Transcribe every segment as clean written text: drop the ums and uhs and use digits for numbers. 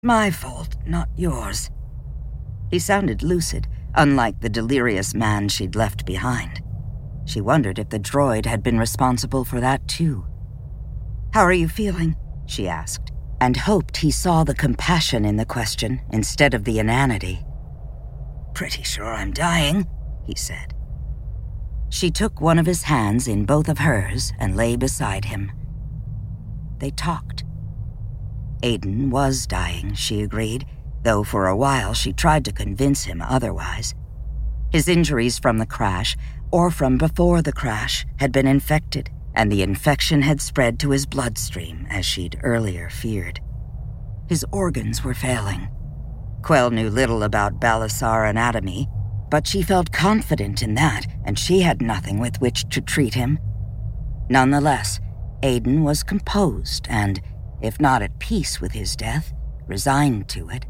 My fault, not yours." He sounded lucid, unlike the delirious man she'd left behind. She wondered if the droid had been responsible for that too. "How are you feeling?" she asked, and hoped he saw the compassion in the question instead of the inanity. "Pretty sure I'm dying," he said. She took one of his hands in both of hers and lay beside him. They talked. Aiden was dying, she agreed, though for a while she tried to convince him otherwise. His injuries from the crash, or from before the crash, had been infected, and the infection had spread to his bloodstream, as she'd earlier feared. His organs were failing. Quell knew little about Balasar anatomy, but she felt confident in that, and she had nothing with which to treat him. Nonetheless, Aiden was composed and, if not at peace with his death, resigned to it.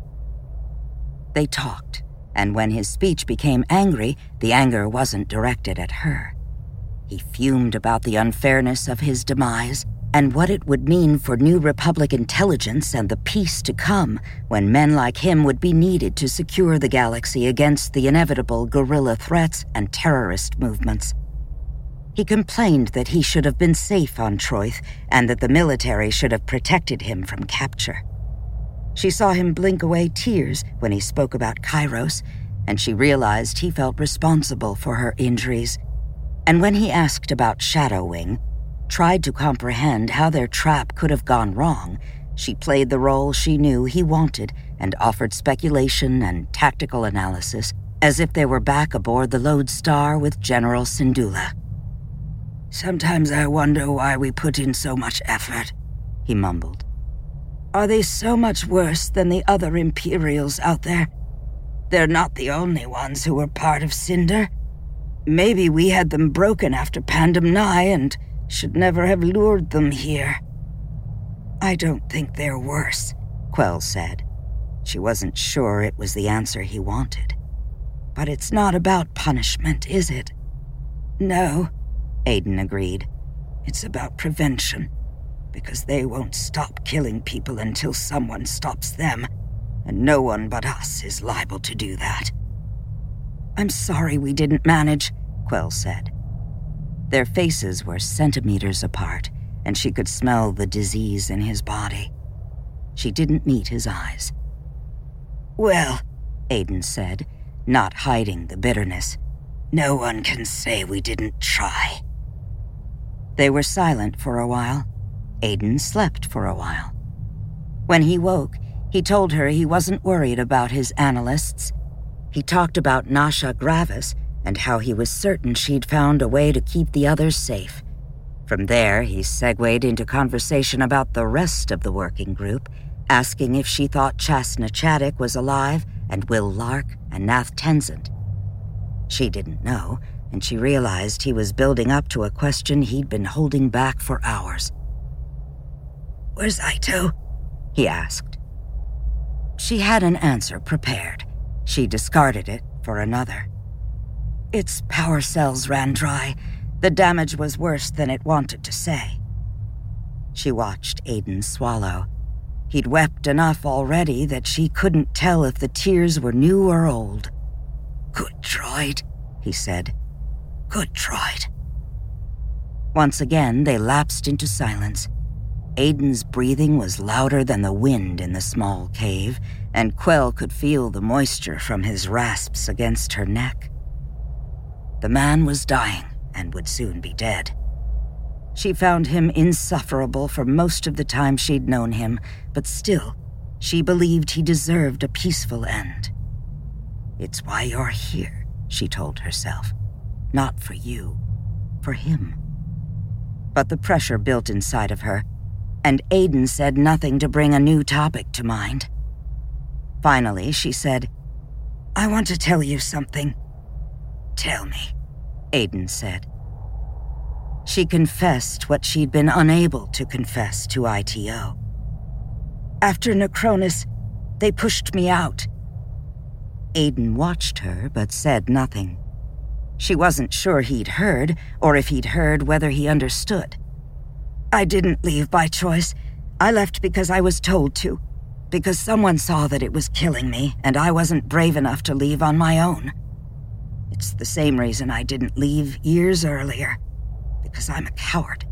They talked, and when his speech became angry, the anger wasn't directed at her. He fumed about the unfairness of his demise and what it would mean for New Republic intelligence and the peace to come when men like him would be needed to secure the galaxy against the inevitable guerrilla threats and terrorist movements. He complained that he should have been safe on Troith and that the military should have protected him from capture. She saw him blink away tears when he spoke about Kairos, and she realized he felt responsible for her injuries. And when he asked about Shadow Wing, tried to comprehend how their trap could have gone wrong, she played the role she knew he wanted and offered speculation and tactical analysis as if they were back aboard the Lodestar with General Syndulla. "Sometimes I wonder why we put in so much effort," he mumbled. "Are they so much worse than the other Imperials out there? They're not the only ones who were part of Cinder. Maybe we had them broken after Pandem Nye and should never have lured them here." "I don't think they're worse," Quell said. She wasn't sure it was the answer he wanted. "But it's not about punishment, is it?" "No," Aiden agreed. "It's about prevention, because they won't stop killing people until someone stops them, and no one but us is liable to do that." "I'm sorry we didn't manage," Quell said. Their faces were centimeters apart, and she could smell the disease in his body. She didn't meet his eyes. "Well," Aiden said, not hiding the bitterness, "no one can say we didn't try." They were silent for a while. Aiden slept for a while. When he woke, he told her he wasn't worried about his analysts. He talked about Nasha Gravis and how he was certain she'd found a way to keep the others safe. From there, he segued into conversation about the rest of the working group, asking if she thought Chasna Chaddock was alive and Will Lark and Nath Tenzent. She didn't know, and she realized he was building up to a question he'd been holding back for hours. "Where's Ito?" he asked. She had an answer prepared. She discarded it for another. "Its power cells ran dry. The damage was worse than it wanted to say." She watched Aiden swallow. He'd wept enough already that she couldn't tell if the tears were new or old. "Good droid," he said. "Good droid." Once again, they lapsed into silence. Aiden's breathing was louder than the wind in the small cave, and Quell could feel the moisture from his rasps against her neck. The man was dying and would soon be dead. She found him insufferable for most of the time she'd known him, but still, she believed he deserved a peaceful end. "It's why you're here," she told herself. "Not for you, for him." But the pressure built inside of her, and Aiden said nothing to bring a new topic to mind. Finally, she said, "I want to tell you something." "Tell me," Aiden said. She confessed what she'd been unable to confess to ITO. "After Necronus, they pushed me out." Aiden watched her but said nothing. She wasn't sure he'd heard, or if he'd heard whether he understood. "I didn't leave by choice. I left because I was told to. because someone saw that it was killing me, and I wasn't brave enough to leave on my own. It's the same reason I didn't leave years earlier, because I'm a coward."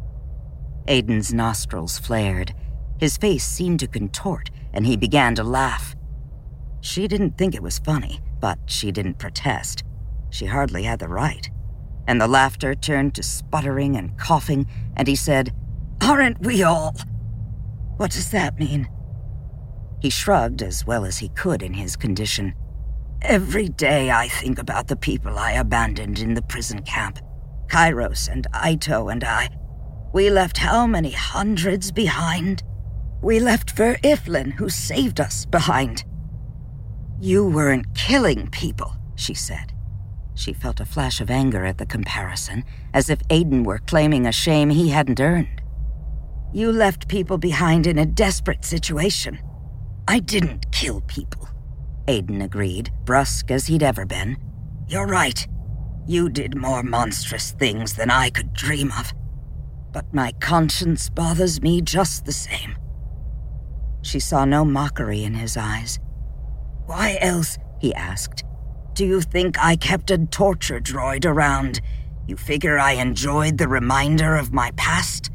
Aiden's nostrils flared. His face seemed to contort, and he began to laugh. She didn't think it was funny, but she didn't protest. She hardly had the right. And the laughter turned to sputtering and coughing, and he said, "Aren't we all?" "What does that mean?" He shrugged as well as he could in his condition. "Every day I think about the people I abandoned in the prison camp. Kairos and Aito and I. We left how many hundreds behind? We left Ver Iflin, who saved us, behind." "You weren't killing people," she said. She felt a flash of anger at the comparison, as if Aiden were claiming a shame he hadn't earned. "You left people behind in a desperate situation." "I didn't kill people," Aiden agreed, brusque as he'd ever been. "You're right. You did more monstrous things than I could dream of. But my conscience bothers me just the same." She saw no mockery in his eyes. "Why else," he asked, "do you think I kept a torture droid around? You figure I enjoyed the reminder of my past?"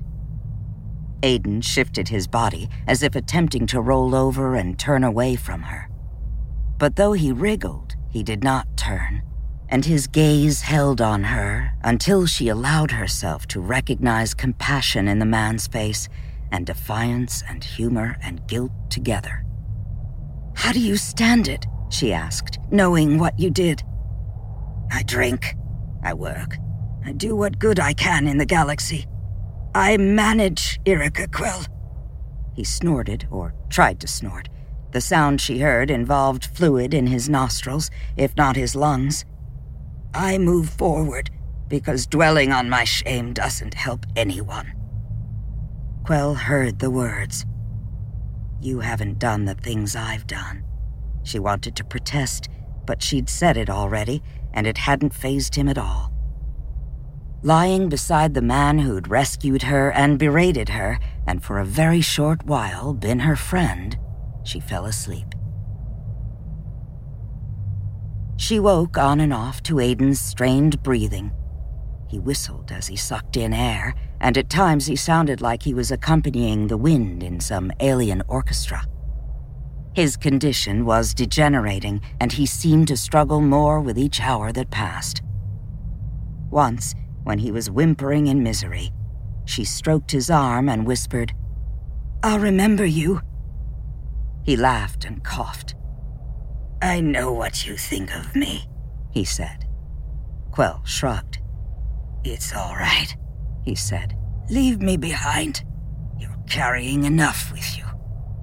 Aiden shifted his body as if attempting to roll over and turn away from her. But though he wriggled, he did not turn, and his gaze held on her until she allowed herself to recognize compassion in the man's face and defiance and humor and guilt together. "How do you stand it?" she asked, "knowing what you did?" "I drink. I work. I do what good I can in the galaxy. I manage Irika Quell." He snorted, or tried to snort. The sound she heard involved fluid in his nostrils, if not his lungs. "I move forward, because dwelling on my shame doesn't help anyone." Quell heard the words. "You haven't done the things I've done." She wanted to protest, but she'd said it already, and it hadn't fazed him at all. Lying beside the man who'd rescued her and berated her, and for a very short while been her friend, she fell asleep. She woke on and off to Aiden's strained breathing. He whistled as he sucked in air, and at times he sounded like he was accompanying the wind in some alien orchestra. His condition was degenerating, and he seemed to struggle more with each hour that passed. Once, when he was whimpering in misery, she stroked his arm and whispered, "I'll remember you." He laughed and coughed. "I know what you think of me," he said. Quell shrugged. "It's all right," he said. "Leave me behind. You're carrying enough with you."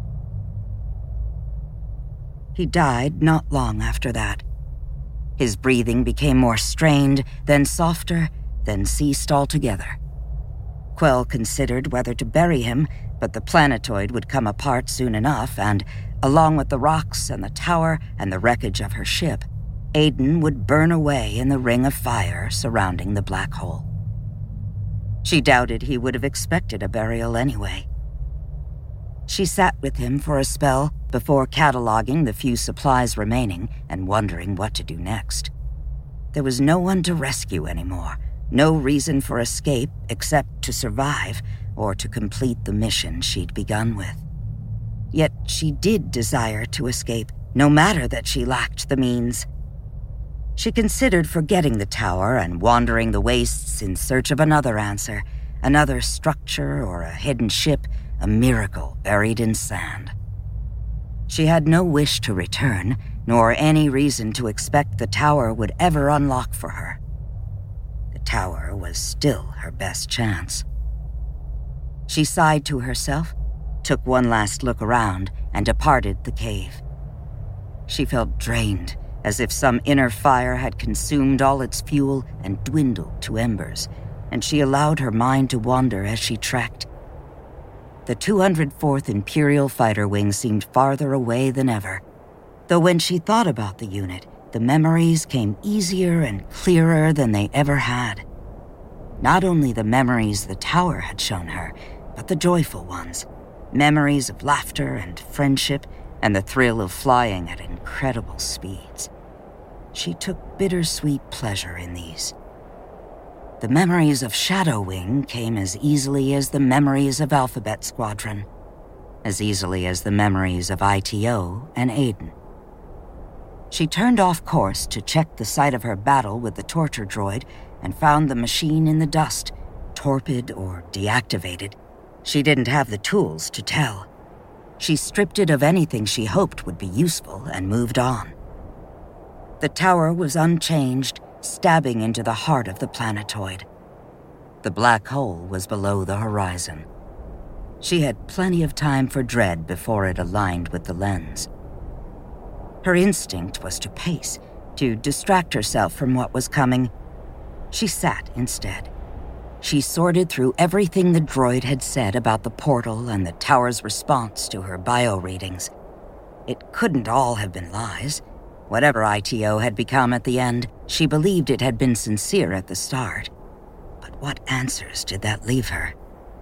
He died not long after that. His breathing became more strained, then softer, then ceased altogether. Quell considered whether to bury him, but the planetoid would come apart soon enough, and, along with the rocks and the tower and the wreckage of her ship, Aiden would burn away in the ring of fire surrounding the black hole. She doubted he would have expected a burial anyway. She sat with him for a spell before cataloging the few supplies remaining and wondering what to do next. There was no one to rescue anymore, no reason for escape except to survive or to complete the mission she'd begun with. Yet she did desire to escape, no matter that she lacked the means. She considered forgetting the tower and wandering the wastes in search of another answer, another structure or a hidden ship, a miracle buried in sand. She had no wish to return, nor any reason to expect the tower would ever unlock for her. The tower was still her best chance. She sighed to herself, took one last look around, and departed the cave. She felt drained, as if some inner fire had consumed all its fuel and dwindled to embers, and she allowed her mind to wander as she trekked. The 204th Imperial Fighter Wing seemed farther away than ever, though when she thought about the unit, the memories came easier and clearer than they ever had. Not only the memories the tower had shown her, but the joyful ones. memories of laughter and friendship, and the thrill of flying at incredible speeds. She took bittersweet pleasure in these. The memories of Shadow Wing came as easily as the memories of Alphabet Squadron, as easily as the memories of ITO and Aiden. She turned off course to check the site of her battle with the torture droid and found the machine in the dust, torpid or deactivated. She didn't have the tools to tell. She stripped it of anything she hoped would be useful and moved on. The tower was unchanged, stabbing into the heart of the planetoid. The black hole was below the horizon. She had plenty of time for dread before it aligned with the lens. Her instinct was to pace, to distract herself from what was coming. She sat instead. She sorted through everything the droid had said about the portal and the tower's response to her bio readings. It couldn't all have been lies. Whatever ITO had become at the end, she believed it had been sincere at the start. But what answers did that leave her?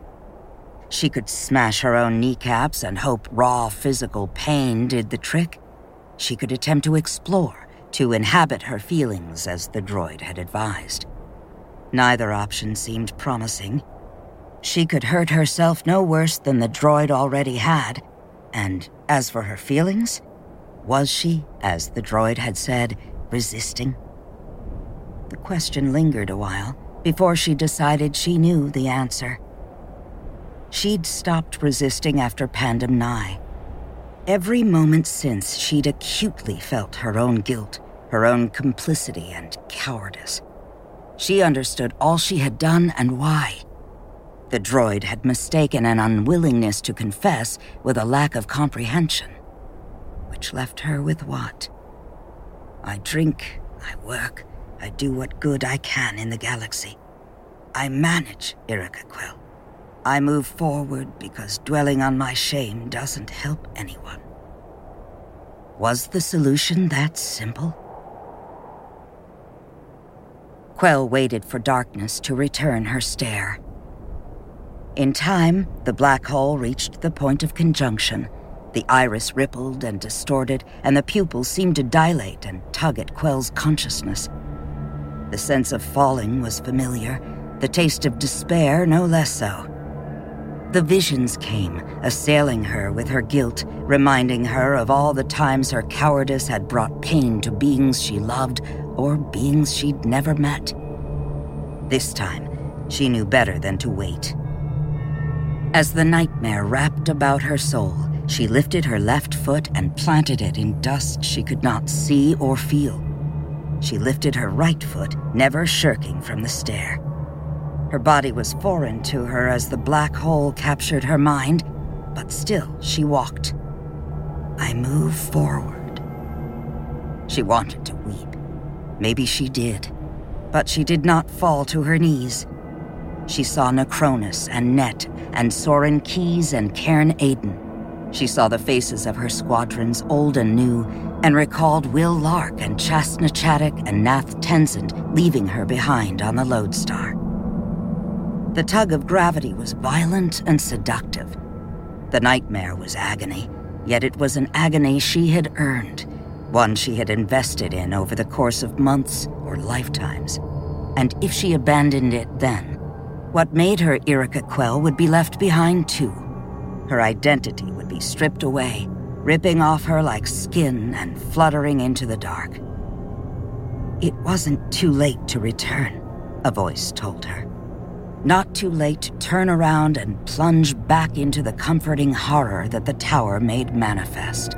She could smash her own kneecaps and hope raw physical pain did the trick. She could attempt to explore, to inhabit her feelings as the droid had advised. Neither option seemed promising. She could hurt herself no worse than the droid already had, and as for her feelings, was she, as the droid had said, resisting? The question lingered a while before she decided she knew the answer. She'd stopped resisting after Pandem Nye. Every moment since, she'd acutely felt her own guilt, her own complicity and cowardice. She understood all she had done and why. The droid had mistaken an unwillingness to confess with a lack of comprehension, which left her with what? I drink, I work, I do what good I can in the galaxy. I manage Yrica Quell. I move forward because dwelling on my shame doesn't help anyone. Was the solution that simple? Quell waited for darkness to return her stare. In time, the black hole reached the point of conjunction. The iris rippled and distorted, and the pupils seemed to dilate and tug at Quell's consciousness. The sense of falling was familiar, the taste of despair no less so. The visions came, assailing her with her guilt, reminding her of all the times her cowardice had brought pain to beings she loved or beings she'd never met. This time, she knew better than to wait. As the nightmare wrapped about her soul, she lifted her left foot and planted it in dust she could not see or feel. She lifted her right foot, never shirking from the stare. Her body was foreign to her as the black hole captured her mind, but still she walked. I move forward. She wanted to weep. Maybe she did, but she did not fall to her knees. She saw Necronus and Net and Soren Keyes and Cairn Aiden. She saw the faces of her squadrons, old and new, and recalled Will Lark and Chasna Chaddock and Nath Tenzin leaving her behind on the Lodestar. The tug of gravity was violent and seductive. The nightmare was agony, yet it was an agony she had earned, one she had invested in over the course of months or lifetimes. And if she abandoned it then, what made her Yrica Quell would be left behind too. Her identity would be stripped away, ripping off her like skin and fluttering into the dark. It wasn't too late to return, a voice told her. Not too late to turn around and plunge back into the comforting horror that the tower made manifest.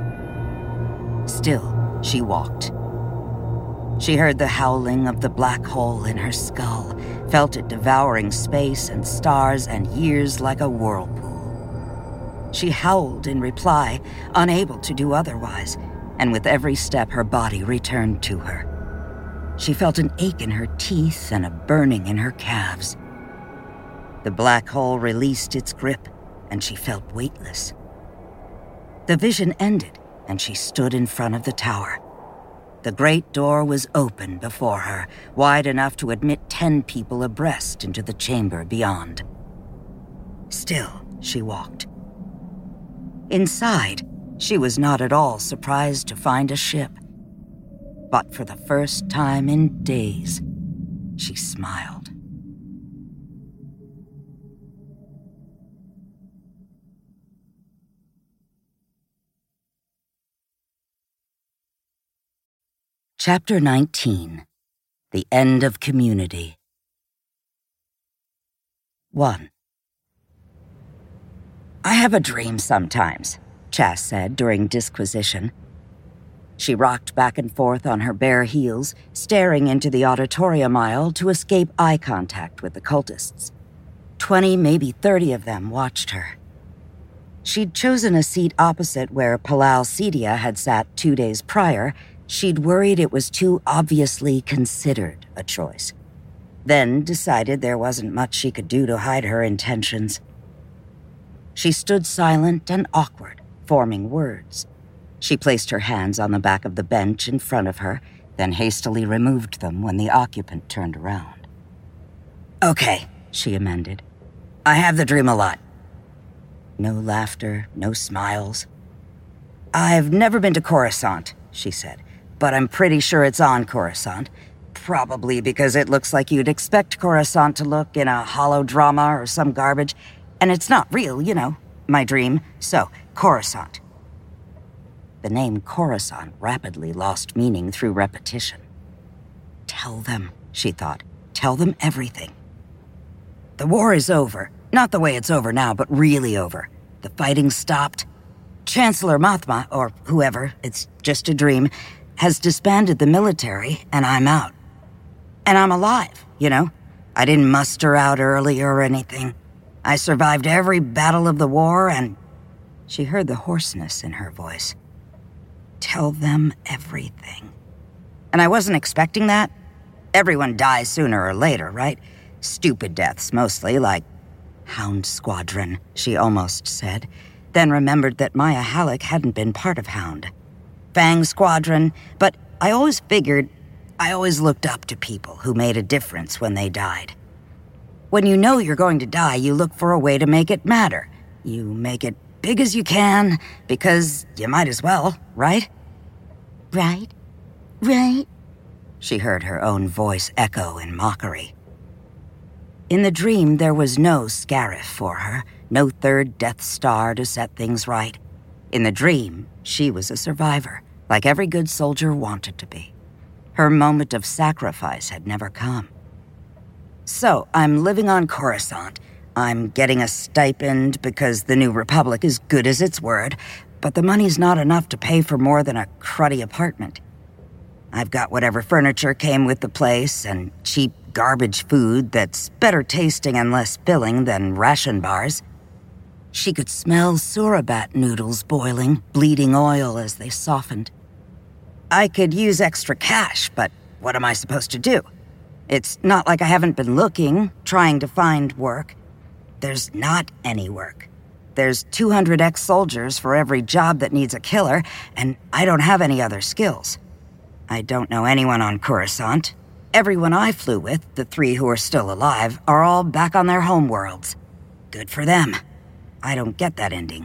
Still, she walked. She heard the howling of the black hole in her skull, felt it devouring space and stars and years like a whirlpool. She howled in reply, unable to do otherwise, and with every step her body returned to her. She felt an ache in her teeth and a burning in her calves. The black hole released its grip, and she felt weightless. The vision ended, and she stood in front of the tower. The great door was open before her, wide enough to admit 10 people abreast into the chamber beyond. Still, she walked. Inside, she was not at all surprised to find a ship. But for the first time in days, she smiled. Chapter 19. The End of Community. 1. "I have a dream sometimes," Chas said during disquisition. She rocked back and forth on her bare heels, staring into the auditorium aisle to escape eye contact with the cultists. 20, maybe 30 of them watched her. She'd chosen a seat opposite where Palal Cedia had sat 2 days prior. She'd worried it was too obviously considered a choice. Then decided there wasn't much she could do to hide her intentions. She stood silent and awkward, forming words. She placed her hands on the back of the bench in front of her, then hastily removed them when the occupant turned around. "Okay," she amended. "I have the dream a lot." No laughter, no smiles. "I've never been to Coruscant," she said, "but I'm pretty sure it's on Coruscant. Probably because it looks like you'd expect Coruscant to look in a holodrama or some garbage. And it's not real, you know, my dream. So, Coruscant." The name Coruscant rapidly lost meaning through repetition. Tell them, she thought. Tell them everything. The war is over. Not the way it's over now, but really over. The fighting stopped. Chancellor Mothma, or whoever, it's just a dream, has disbanded the military, and I'm out. And I'm alive, you know? I didn't muster out early or anything. I survived every battle of the war, and... She heard the hoarseness in her voice. Tell them everything. And I wasn't expecting that. Everyone dies sooner or later, right? Stupid deaths, mostly, like... Hound Squadron, she almost said, then remembered that Maya Halleck hadn't been part of Hound. Fang Squadron, but I always figured... I always looked up to people who made a difference when they died. When you know you're going to die, you look for a way to make it matter. You make it big as you can, because you might as well, right? Right? Right? She heard her own voice echo in mockery. In the dream, there was no Scarif for her, no third Death Star to set things right. In the dream, she was a survivor, like every good soldier wanted to be. Her moment of sacrifice had never come. So, I'm living on Coruscant. I'm getting a stipend because the New Republic is good as its word, but the money's not enough to pay for more than a cruddy apartment. I've got whatever furniture came with the place and cheap garbage food that's better tasting and less filling than ration bars. She could smell Surabat noodles boiling, bleeding oil as they softened. I could use extra cash, but what am I supposed to do? It's not like I haven't been looking, trying to find work. There's not any work. There's 200 ex-soldiers for every job that needs a killer, and I don't have any other skills. I don't know anyone on Coruscant. Everyone I flew with, the 3 who are still alive, are all back on their homeworlds. Good for them. I don't get that ending.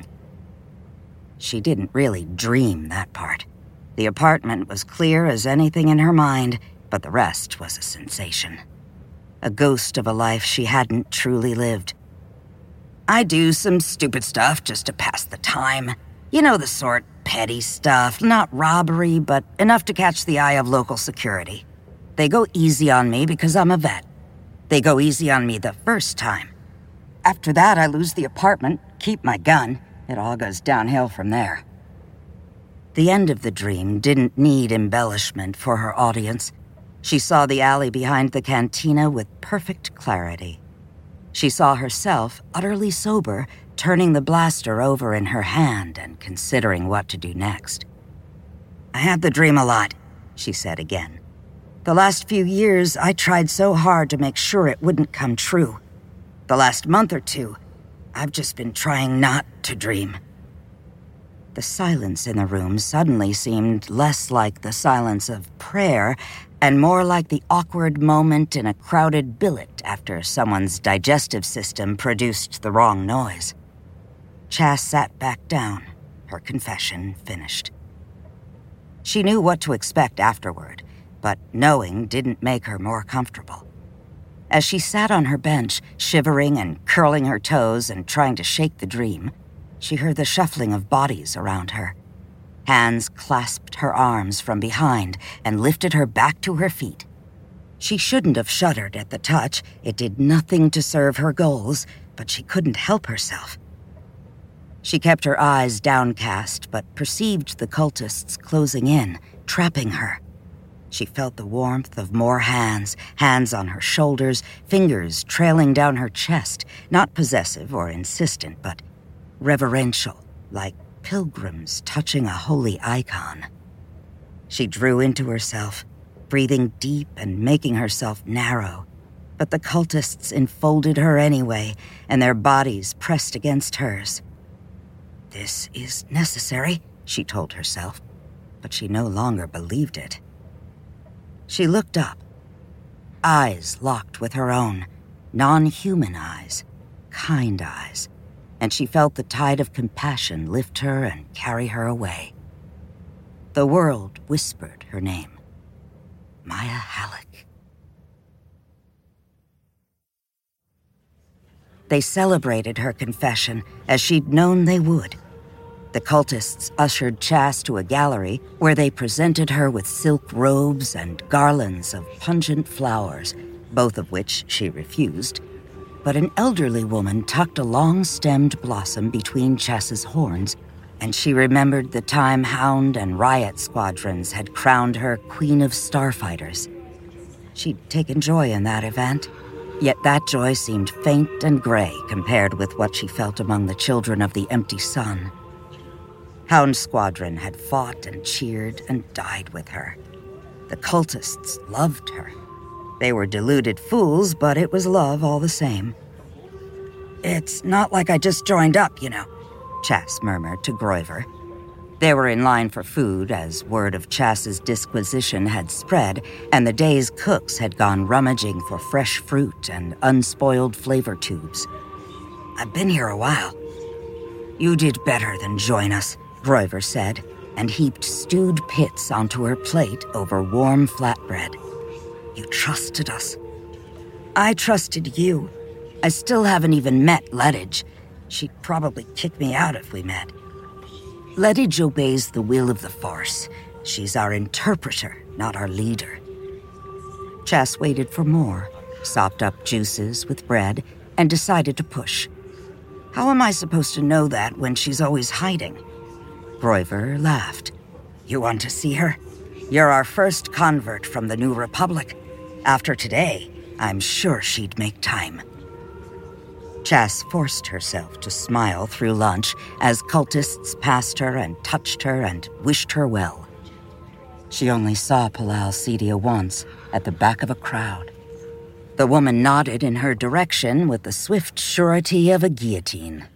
She didn't really dream that part. The apartment was clear as anything in her mind, but the rest was a sensation. A ghost of a life she hadn't truly lived. I do some stupid stuff just to pass the time. You know the sort, petty stuff, not robbery, but enough to catch the eye of local security. They go easy on me because I'm a vet. They go easy on me the first time. After that, I lose the apartment, keep my gun. It all goes downhill from there. The end of the dream didn't need embellishment for her audience. She saw the alley behind the cantina with perfect clarity. She saw herself, utterly sober, turning the blaster over in her hand and considering what to do next. I had the dream a lot, she said again. The last few years, I tried so hard to make sure it wouldn't come true. The last month or two, I've just been trying not to dream. The silence in the room suddenly seemed less like the silence of prayer and more like the awkward moment in a crowded billet after someone's digestive system produced the wrong noise. Chas sat back down, her confession finished. She knew what to expect afterward, but knowing didn't make her more comfortable. As she sat on her bench, shivering and curling her toes and trying to shake the dream, she heard the shuffling of bodies around her. Hands clasped her arms from behind and lifted her back to her feet. She shouldn't have shuddered at the touch. It did nothing to serve her goals, but she couldn't help herself. She kept her eyes downcast, but perceived the cultists closing in, trapping her. She felt the warmth of more hands, hands on her shoulders, fingers trailing down her chest, not possessive or insistent, but reverential, like pilgrims touching a holy icon. She drew into herself, breathing deep and making herself narrow, but the cultists enfolded her anyway, and their bodies pressed against hers. This is necessary, she told herself, but she no longer believed it. She looked up. Eyes locked with her own, non-human eyes, kind eyes, and she felt the tide of compassion lift her and carry her away. The world whispered her name. Maya Halleck. They celebrated her confession as she'd known they would. The cultists ushered Chas to a gallery where they presented her with silk robes and garlands of pungent flowers, both of which she refused. But an elderly woman tucked a long-stemmed blossom between Chas's horns, and she remembered the time Hound and Riot squadrons had crowned her Queen of Starfighters. She'd taken joy in that event, yet that joy seemed faint and gray compared with what she felt among the children of the empty sun. Hound Squadron had fought and cheered and died with her. The cultists loved her. They were deluded fools, but it was love all the same. "It's not like I just joined up, you know," Chas murmured to Groiver. They were in line for food as word of Chas's disquisition had spread, and the day's cooks had gone rummaging for fresh fruit and unspoiled flavor tubes. "I've been here a while." "You did better than join us," Groiver said, and heaped stewed pits onto her plate over warm flatbread. "You trusted us." "I trusted you. I still haven't even met Leddige. She'd probably kick me out if we met." "Leddige obeys the will of the Force. She's our interpreter, not our leader." Chas waited for more, sopped up juices with bread, and decided to push. "How am I supposed to know that when she's always hiding?" Groiver laughed. "You want to see her? You're our first convert from the New Republic. After today, I'm sure she'd make time." Chas forced herself to smile through lunch as cultists passed her and touched her and wished her well. She only saw Palal Cedia once, at the back of a crowd. The woman nodded in her direction with the swift surety of a guillotine.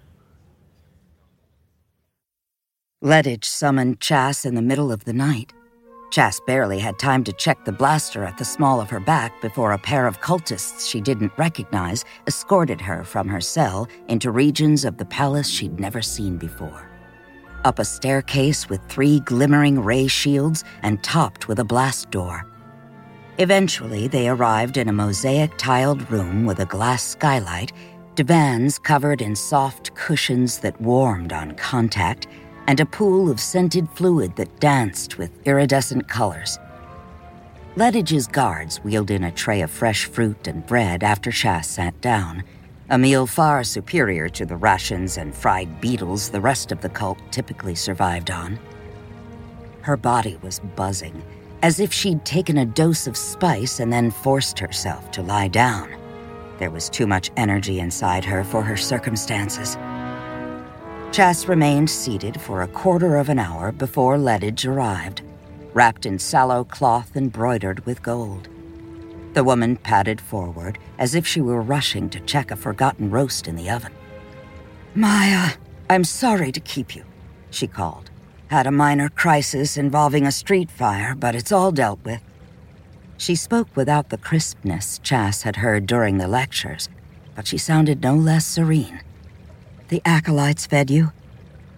Leddige summoned Chas in the middle of the night. Chas barely had time to check the blaster at the small of her back before a pair of cultists she didn't recognize escorted her from her cell into regions of the palace she'd never seen before. Up a staircase with 3 glimmering ray shields and topped with a blast door. Eventually, they arrived in a mosaic-tiled room with a glass skylight, divans covered in soft cushions that warmed on contact, and a pool of scented fluid that danced with iridescent colors. Leddige's guards wheeled in a tray of fresh fruit and bread after Chas sat down, a meal far superior to the rations and fried beetles the rest of the cult typically survived on. Her body was buzzing, as if she'd taken a dose of spice and then forced herself to lie down. There was too much energy inside her for her circumstances. Chas remained seated for a quarter of an hour before Leddige arrived, wrapped in sallow cloth embroidered with gold. The woman padded forward as if she were rushing to check a forgotten roast in the oven. "Maya, I'm sorry to keep you," she called. "Had a minor crisis involving a street fire, but it's all dealt with." She spoke without the crispness Chas had heard during the lectures, but she sounded no less serene. "The acolytes fed you?"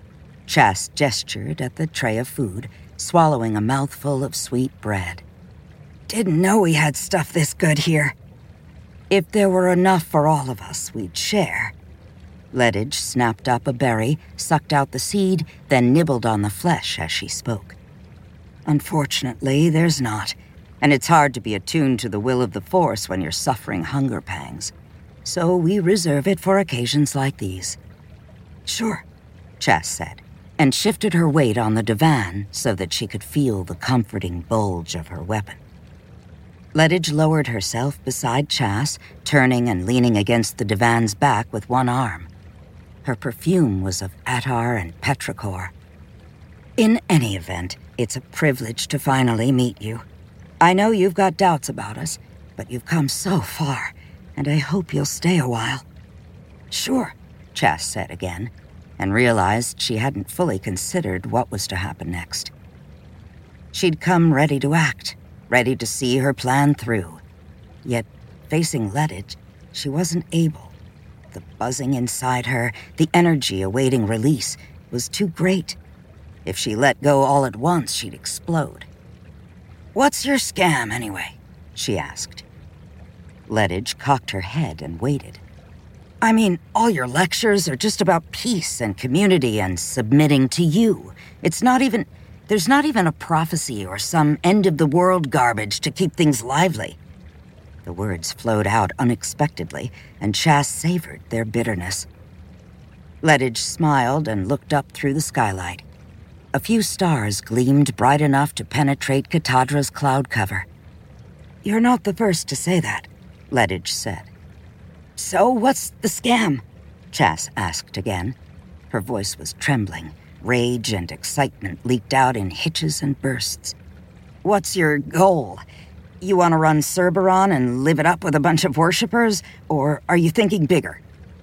Chas gestured at the tray of food, swallowing a mouthful of sweet bread. "Didn't know we had stuff this good here. If there were enough for all of us, we'd share." Ledage snapped up a berry, sucked out the seed, then nibbled on the flesh as she spoke. "Unfortunately, there's not, and it's hard to be attuned to the will of the Force when you're suffering hunger pangs. So we reserve it for occasions like these." "Sure," Chas said, and shifted her weight on the divan so that she could feel the comforting bulge of her weapon. Ledage lowered herself beside Chas, turning and leaning against the divan's back with one arm. Her perfume was of attar and petrichor. "In any event, it's a privilege to finally meet you. I know you've got doubts about us, but you've come so far, and I hope you'll stay a while." "Sure," Chas said again, and realized she hadn't fully considered what was to happen next. She'd come ready to act, ready to see her plan through. Yet, facing Ledage, she wasn't able. The buzzing inside her, the energy awaiting release, was too great. If she let go all at once, she'd explode. "What's your scam, anyway?" she asked. Ledage cocked her head and waited. "I mean, all your lectures are just about peace and community and submitting to you. There's not even a prophecy or some end-of-the-world garbage to keep things lively." The words flowed out unexpectedly, and Chas savored their bitterness. Ledage smiled and looked up through the skylight. A few stars gleamed bright enough to penetrate Katadra's cloud cover. "You're not the first to say that," Ledage said. "So what's the scam?" Chas asked again. Her voice was trembling. Rage and excitement leaked out in hitches and bursts. "What's your goal? You want to run Cerberon and live it up with a bunch of worshippers, or are you thinking bigger?"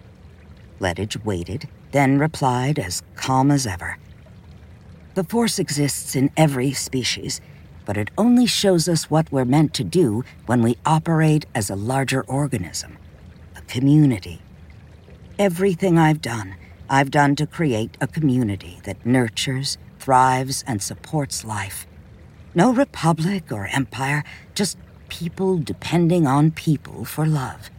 Ledage waited, then replied as calm as ever. "The Force exists in every species, but it only shows us what we're meant to do when we operate as a larger organism, a community. Everything I've done to create a community that nurtures, thrives, and supports life. No republic or empire, just people depending on people for love."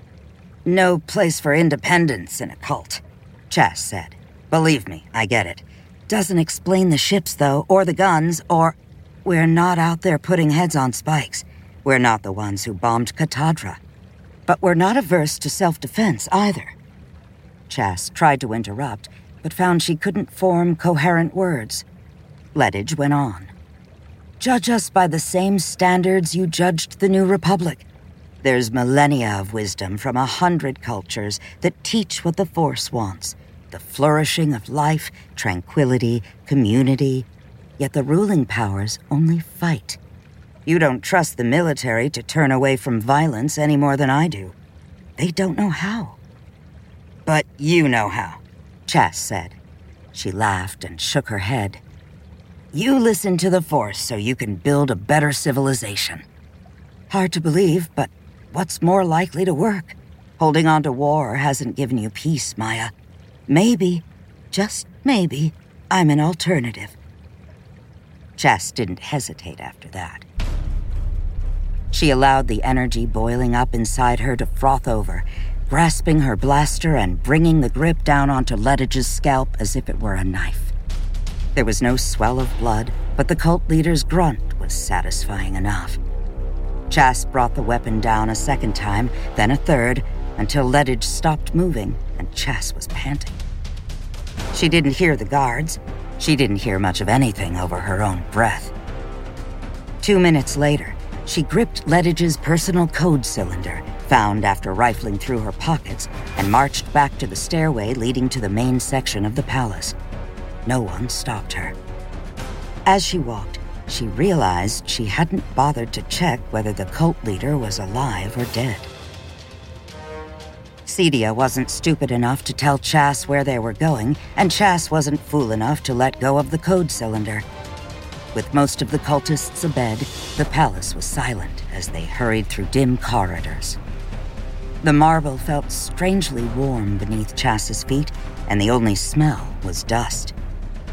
"No place for independence in a cult," Chas said. "Believe me, I get it. Doesn't explain the ships, though, or the guns, or... We're not out there putting heads on spikes. We're not the ones who bombed Katadra. But we're not averse to self-defense, either." Chas tried to interrupt, but found she couldn't form coherent words. Ledage went on. "Judge us by the same standards you judged the New Republic. There's millennia of wisdom from 100 cultures that teach what the Force wants. The flourishing of life, tranquility, community. Yet the ruling powers only fight. You don't trust the military to turn away from violence any more than I do. They don't know how." "But you know how," Chas said. She laughed and shook her head. "You listen to the Force so you can build a better civilization." "Hard to believe, but what's more likely to work? Holding on to war hasn't given you peace, Maya. Maybe, just maybe, I'm an alternative." Chas didn't hesitate after that. She allowed the energy boiling up inside her to froth over, grasping her blaster and bringing the grip down onto Ledage's scalp as if it were a knife. There was no swell of blood, but the cult leader's grunt was satisfying enough. Chas brought the weapon down a second time, then a third, until Ledage stopped moving and Chas was panting. She didn't hear the guards. She didn't hear much of anything over her own breath. 2 minutes later, she gripped Ledage's personal code cylinder, found after rifling through her pockets, and marched back to the stairway leading to the main section of the palace. No one stopped her. As she walked, she realized she hadn't bothered to check whether the cult leader was alive or dead. Cedia wasn't stupid enough to tell Chas where they were going, and Chas wasn't fool enough to let go of the code cylinder. With most of the cultists abed, the palace was silent as they hurried through dim corridors. The marble felt strangely warm beneath Chas's feet, and the only smell was dust.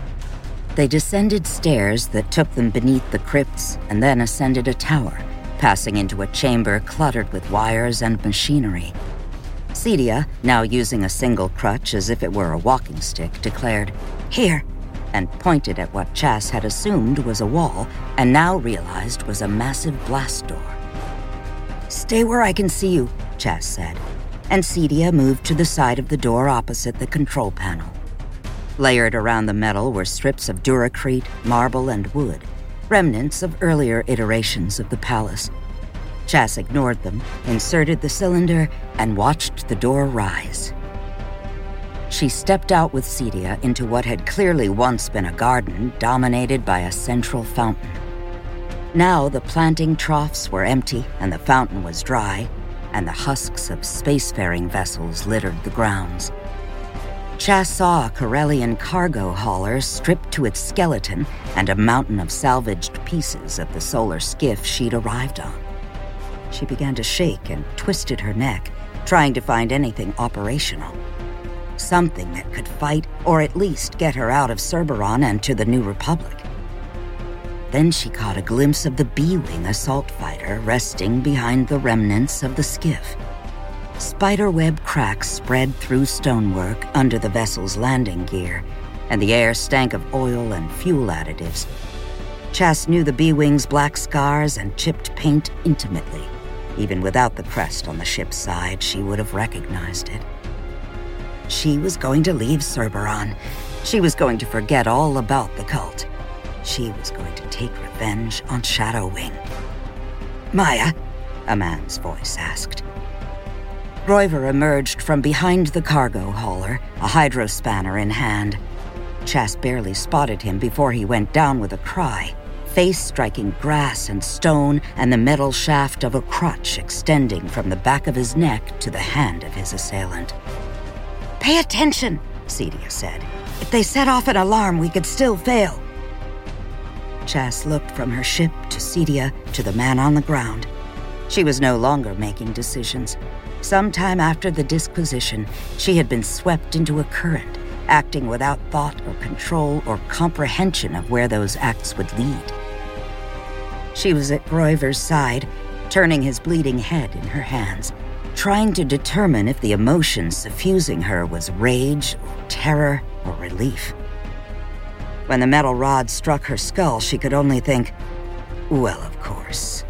They descended stairs that took them beneath the crypts and then ascended a tower, passing into a chamber cluttered with wires and machinery. Cedia, now using a single crutch as if it were a walking stick, declared, "Here," and pointed at what Chas had assumed was a wall and now realized was a massive blast door. "Stay where I can see you," Chas said, and Cedia moved to the side of the door opposite the control panel. Layered around the metal were strips of duracrete, marble, and wood, remnants of earlier iterations of the palace. Chas ignored them, inserted the cylinder, and watched the door rise. She stepped out with Cedia into what had clearly once been a garden dominated by a central fountain. Now the planting troughs were empty and the fountain was dry, and the husks of spacefaring vessels littered the grounds. Chas saw a Corellian cargo hauler stripped to its skeleton and a mountain of salvaged pieces of the solar skiff she'd arrived on. She began to shake and twisted her neck, trying to find anything operational. Something that could fight or at least get her out of Cerberon and to the New Republic. Then she caught a glimpse of the B-Wing assault fighter resting behind the remnants of the skiff. Spiderweb cracks spread through stonework under the vessel's landing gear, and the air stank of oil and fuel additives. Chas knew the B-Wing's black scars and chipped paint intimately. Even without the crest on the ship's side, she would have recognized it. She was going to leave Cerberon. She was going to forget all about the cult. She was going to take revenge on Shadowwing. "Maya?" a man's voice asked. Groiver emerged from behind the cargo hauler, a hydrospanner in hand. Chas barely spotted him before he went down with a cry, face striking grass and stone and the metal shaft of a crutch extending from the back of his neck to the hand of his assailant. "Pay attention," Cedia said. "If they set off an alarm, we could still fail." Chas looked from her ship to Cedia to the man on the ground. She was no longer making decisions. Sometime after the disposition, she had been swept into a current, acting without thought or control or comprehension of where those acts would lead. She was at Groiver's side, turning his bleeding head in her hands, trying to determine if the emotion suffusing her was rage or terror or relief. When the metal rod struck her skull, she could only think, well, of course.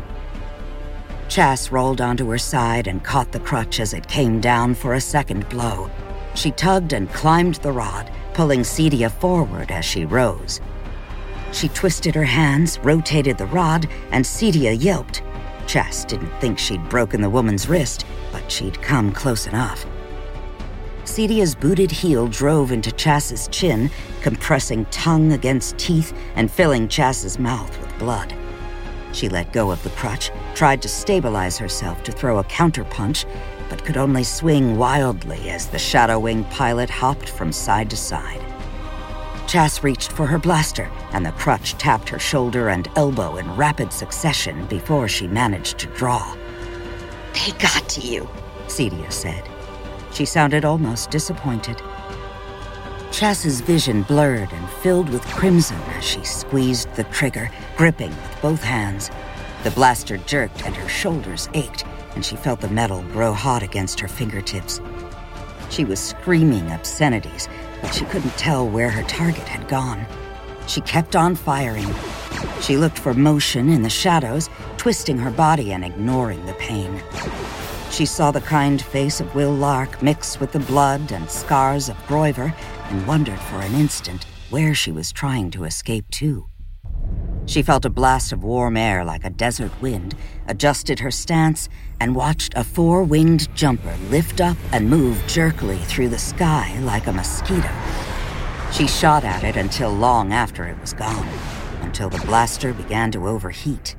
Chas rolled onto her side and caught the crutch as it came down for a second blow. She tugged and climbed the rod, pulling Cedia forward as she rose. She twisted her hands, rotated the rod, and Cedia yelped. Chas didn't think she'd broken the woman's wrist, but she'd come close enough. Cedia's booted heel drove into Chas's chin, compressing tongue against teeth and filling Chas's mouth with blood. She let go of the crutch, tried to stabilize herself to throw a counterpunch, but could only swing wildly as the Shadowwing pilot hopped from side to side. Chas reached for her blaster, and the crutch tapped her shoulder and elbow in rapid succession before she managed to draw. "They got to you," Cedia said. She sounded almost disappointed. Chas's vision blurred and filled with crimson as she squeezed the trigger, gripping with both hands. The blaster jerked and her shoulders ached, and she felt the metal grow hot against her fingertips. She was screaming obscenities, but she couldn't tell where her target had gone. She kept on firing. She looked for motion in the shadows, twisting her body and ignoring the pain. She saw the kind face of Will Lark mix with the blood and scars of Groiver and wondered for an instant where she was trying to escape to. She felt a blast of warm air like a desert wind, adjusted her stance, and watched a four-winged jumper lift up and move jerkily through the sky like a mosquito. She shot at it until long after it was gone, until the blaster began to overheat.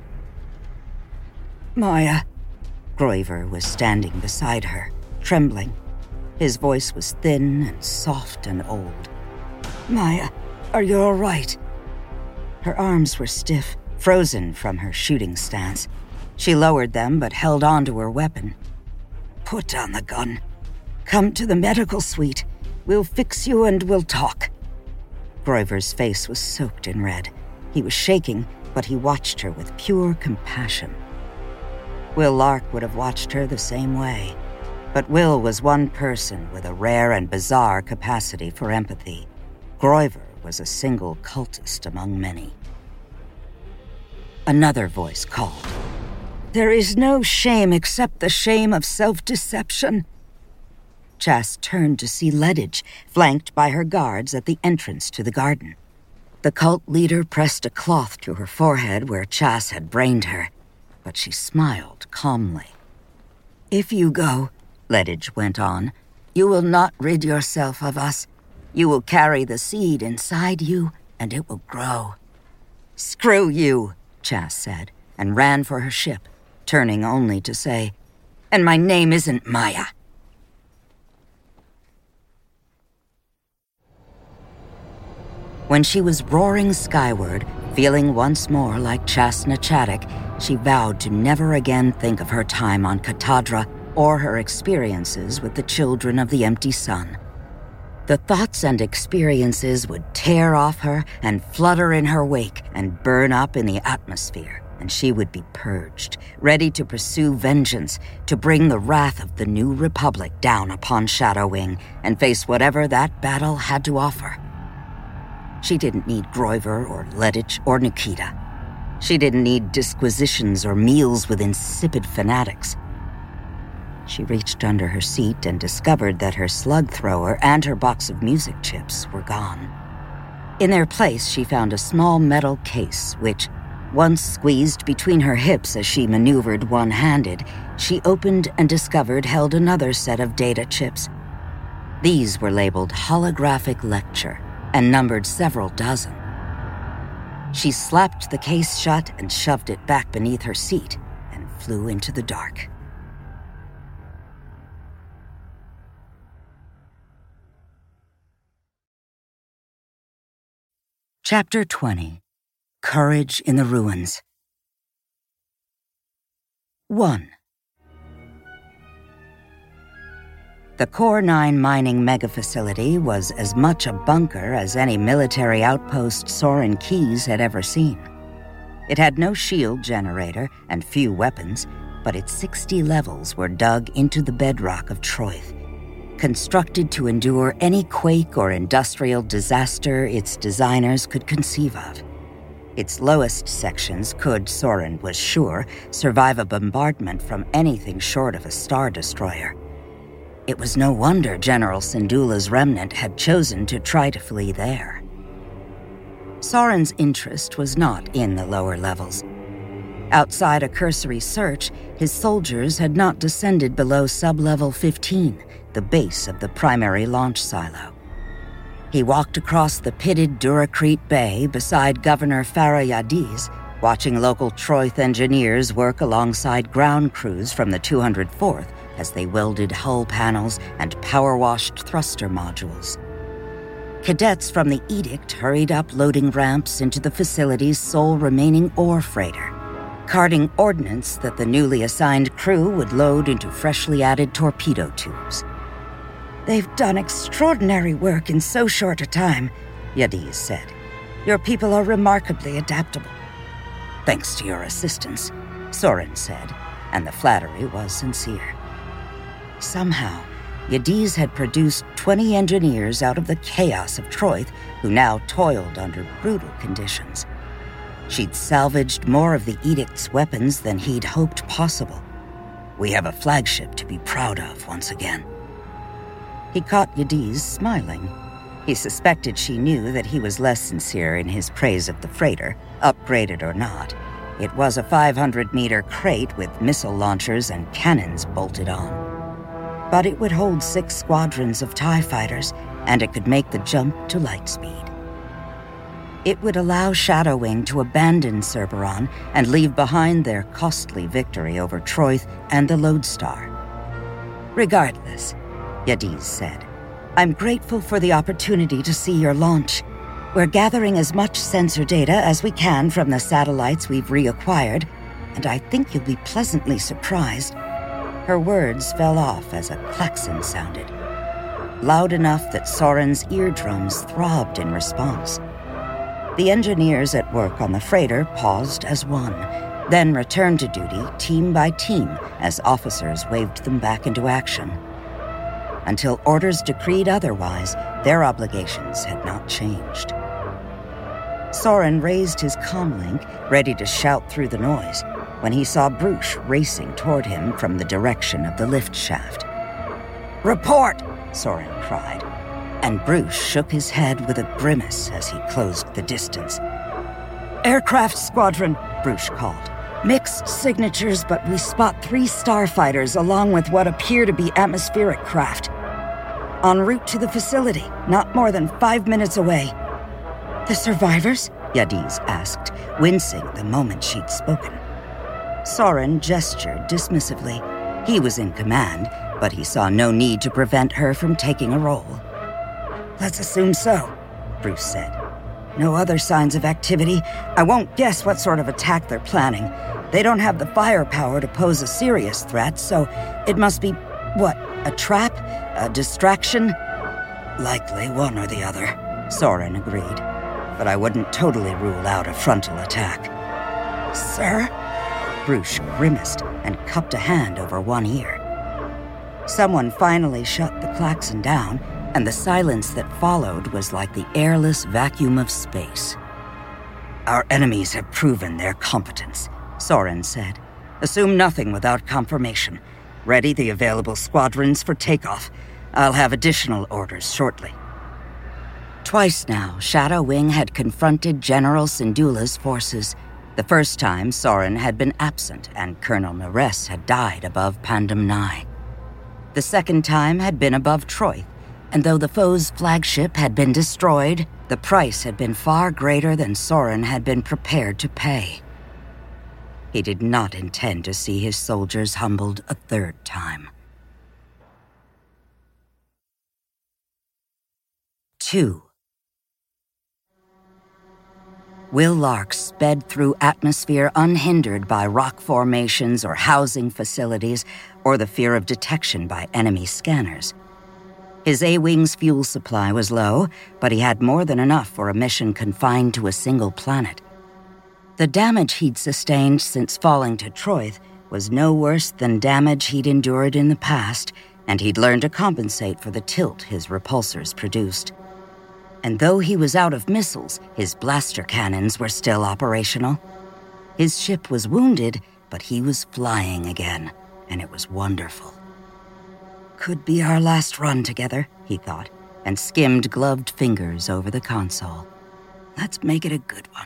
"Maya." Groiver was standing beside her, trembling. His voice was thin and soft and old. "Maya, are you all right?" Her arms were stiff, frozen from her shooting stance. She lowered them but held on to her weapon. "Put down the gun. Come to the medical suite. We'll fix you and we'll talk." Groiver's face was soaked in red. He was shaking, but he watched her with pure compassion. Will Lark would have watched her the same way. But Will was one person with a rare and bizarre capacity for empathy. Groiver was a single cultist among many. Another voice called. "There is no shame except the shame of self-deception." Chas turned to see Leddige, flanked by her guards at the entrance to the garden. The cult leader pressed a cloth to her forehead where Chas had brained her, but she smiled calmly. "If you go," Leddige went on, "you will not rid yourself of us. You will carry the seed inside you, and it will grow." "Screw you," Chas said, and ran for her ship, turning only to say, "And my name isn't Maya." When she was roaring skyward, feeling once more like Chasna Chaddock, she vowed to never again think of her time on Katadra or her experiences with the children of the Empty Sun. The thoughts and experiences would tear off her and flutter in her wake and burn up in the atmosphere, and she would be purged, ready to pursue vengeance, to bring the wrath of the New Republic down upon Shadowwing and face whatever that battle had to offer. She didn't need Groiver or Leddige or Nikita. She didn't need disquisitions or meals with insipid fanatics. She reached under her seat and discovered that her slug thrower and her box of music chips were gone. In their place, she found a small metal case, which, once squeezed between her hips as she maneuvered one-handed, she opened and discovered held another set of data chips. These were labeled Holographic Lecture and numbered several dozen. She slapped the case shut and shoved it back beneath her seat and flew into the dark. Chapter 20. Courage in the Ruins. 1. The Core 9 mining megafacility was as much a bunker as any military outpost Soren Keyes had ever seen. It had no shield generator and few weapons, but its 60 levels were dug into the bedrock of Troith, constructed to endure any quake or industrial disaster its designers could conceive of. Its lowest sections could, Soren was sure, survive a bombardment from anything short of a Star Destroyer. It was no wonder General Syndulla's remnant had chosen to try to flee there. Soren's interest was not in the lower levels. Outside a cursory search, his soldiers had not descended below sub-level 15, the base of the primary launch silo. He walked across the pitted Duracrete Bay beside Governor Farah Yadiz, watching local Troith engineers work alongside ground crews from the 204th as they welded hull panels and power-washed thruster modules. Cadets from the Edict hurried up loading ramps into the facility's sole remaining ore freighter, carting ordnance that the newly assigned crew would load into freshly added torpedo tubes. "They've done extraordinary work in so short a time," Yadiz said. "Your people are remarkably adaptable." "Thanks to your assistance," Soren said, and the flattery was sincere. Somehow, Yadiz had produced 20 engineers out of the chaos of Troith who now toiled under brutal conditions. She'd salvaged more of the Edict's weapons than he'd hoped possible. "We have a flagship to be proud of once again." He caught Yadiz smiling. He suspected she knew that he was less sincere in his praise of the freighter, upgraded or not. It was a 500-meter crate with missile launchers and cannons bolted on. But it would hold 6 squadrons of TIE fighters, and it could make the jump to light speed. It would allow Shadowwing to abandon Cerberon and leave behind their costly victory over Troith and the Lodestar. "Regardless," Yadiz said, "I'm grateful for the opportunity to see your launch. We're gathering as much sensor data as we can from the satellites we've reacquired, and I think you'll be pleasantly surprised." Her words fell off as a klaxon sounded. loud enough that Soren's eardrums throbbed in response. The engineers at work on the freighter paused as one, then returned to duty team by team as officers waved them back into action. Until orders decreed otherwise, their obligations had not changed. Soren raised his comlink, ready to shout through the noise, when he saw Bruce racing toward him from the direction of the lift shaft. "Report!" Soren cried, and Bruce shook his head with a grimace as he closed the distance. "Aircraft squadron," Bruce called. "Mixed signatures, but we spot 3 starfighters along with what appear to be atmospheric craft. En route to the facility, not more than 5 minutes away." "The survivors?" Yadiz asked, wincing the moment she'd spoken. Soren gestured dismissively. He was in command, but he saw no need to prevent her from taking a role. "Let's assume so," Bruce said. "No other signs of activity. I won't guess what sort of attack they're planning. They don't have the firepower to pose a serious threat, so it must be, what, a trap? A distraction?" "Likely one or the other," Soren agreed. "But I wouldn't totally rule out a frontal attack." "Sir?" Bruce grimaced and cupped a hand over one ear. Someone finally shut the klaxon down, and the silence that followed was like the airless vacuum of space. "Our enemies have proven their competence," Soren said. "Assume nothing without confirmation. Ready the available squadrons for takeoff. I'll have additional orders shortly." Twice now, Shadow Wing had confronted General Syndulla's forces. The first time, Soren had been absent and Colonel Nares had died above Pandem Nye. The second time had been above Troith, and though the foe's flagship had been destroyed, the price had been far greater than Soren had been prepared to pay. He did not intend to see his soldiers humbled a third time. 2. Will Lark sped through atmosphere unhindered by rock formations or housing facilities or the fear of detection by enemy scanners. His A-Wing's fuel supply was low, but he had more than enough for a mission confined to a single planet. The damage he'd sustained since falling to Troith was no worse than damage he'd endured in the past, and he'd learned to compensate for the tilt his repulsors produced. And though he was out of missiles, his blaster cannons were still operational. His ship was wounded, but he was flying again, and it was wonderful. Could be our last run together, he thought, and skimmed gloved fingers over the console. Let's make it a good one.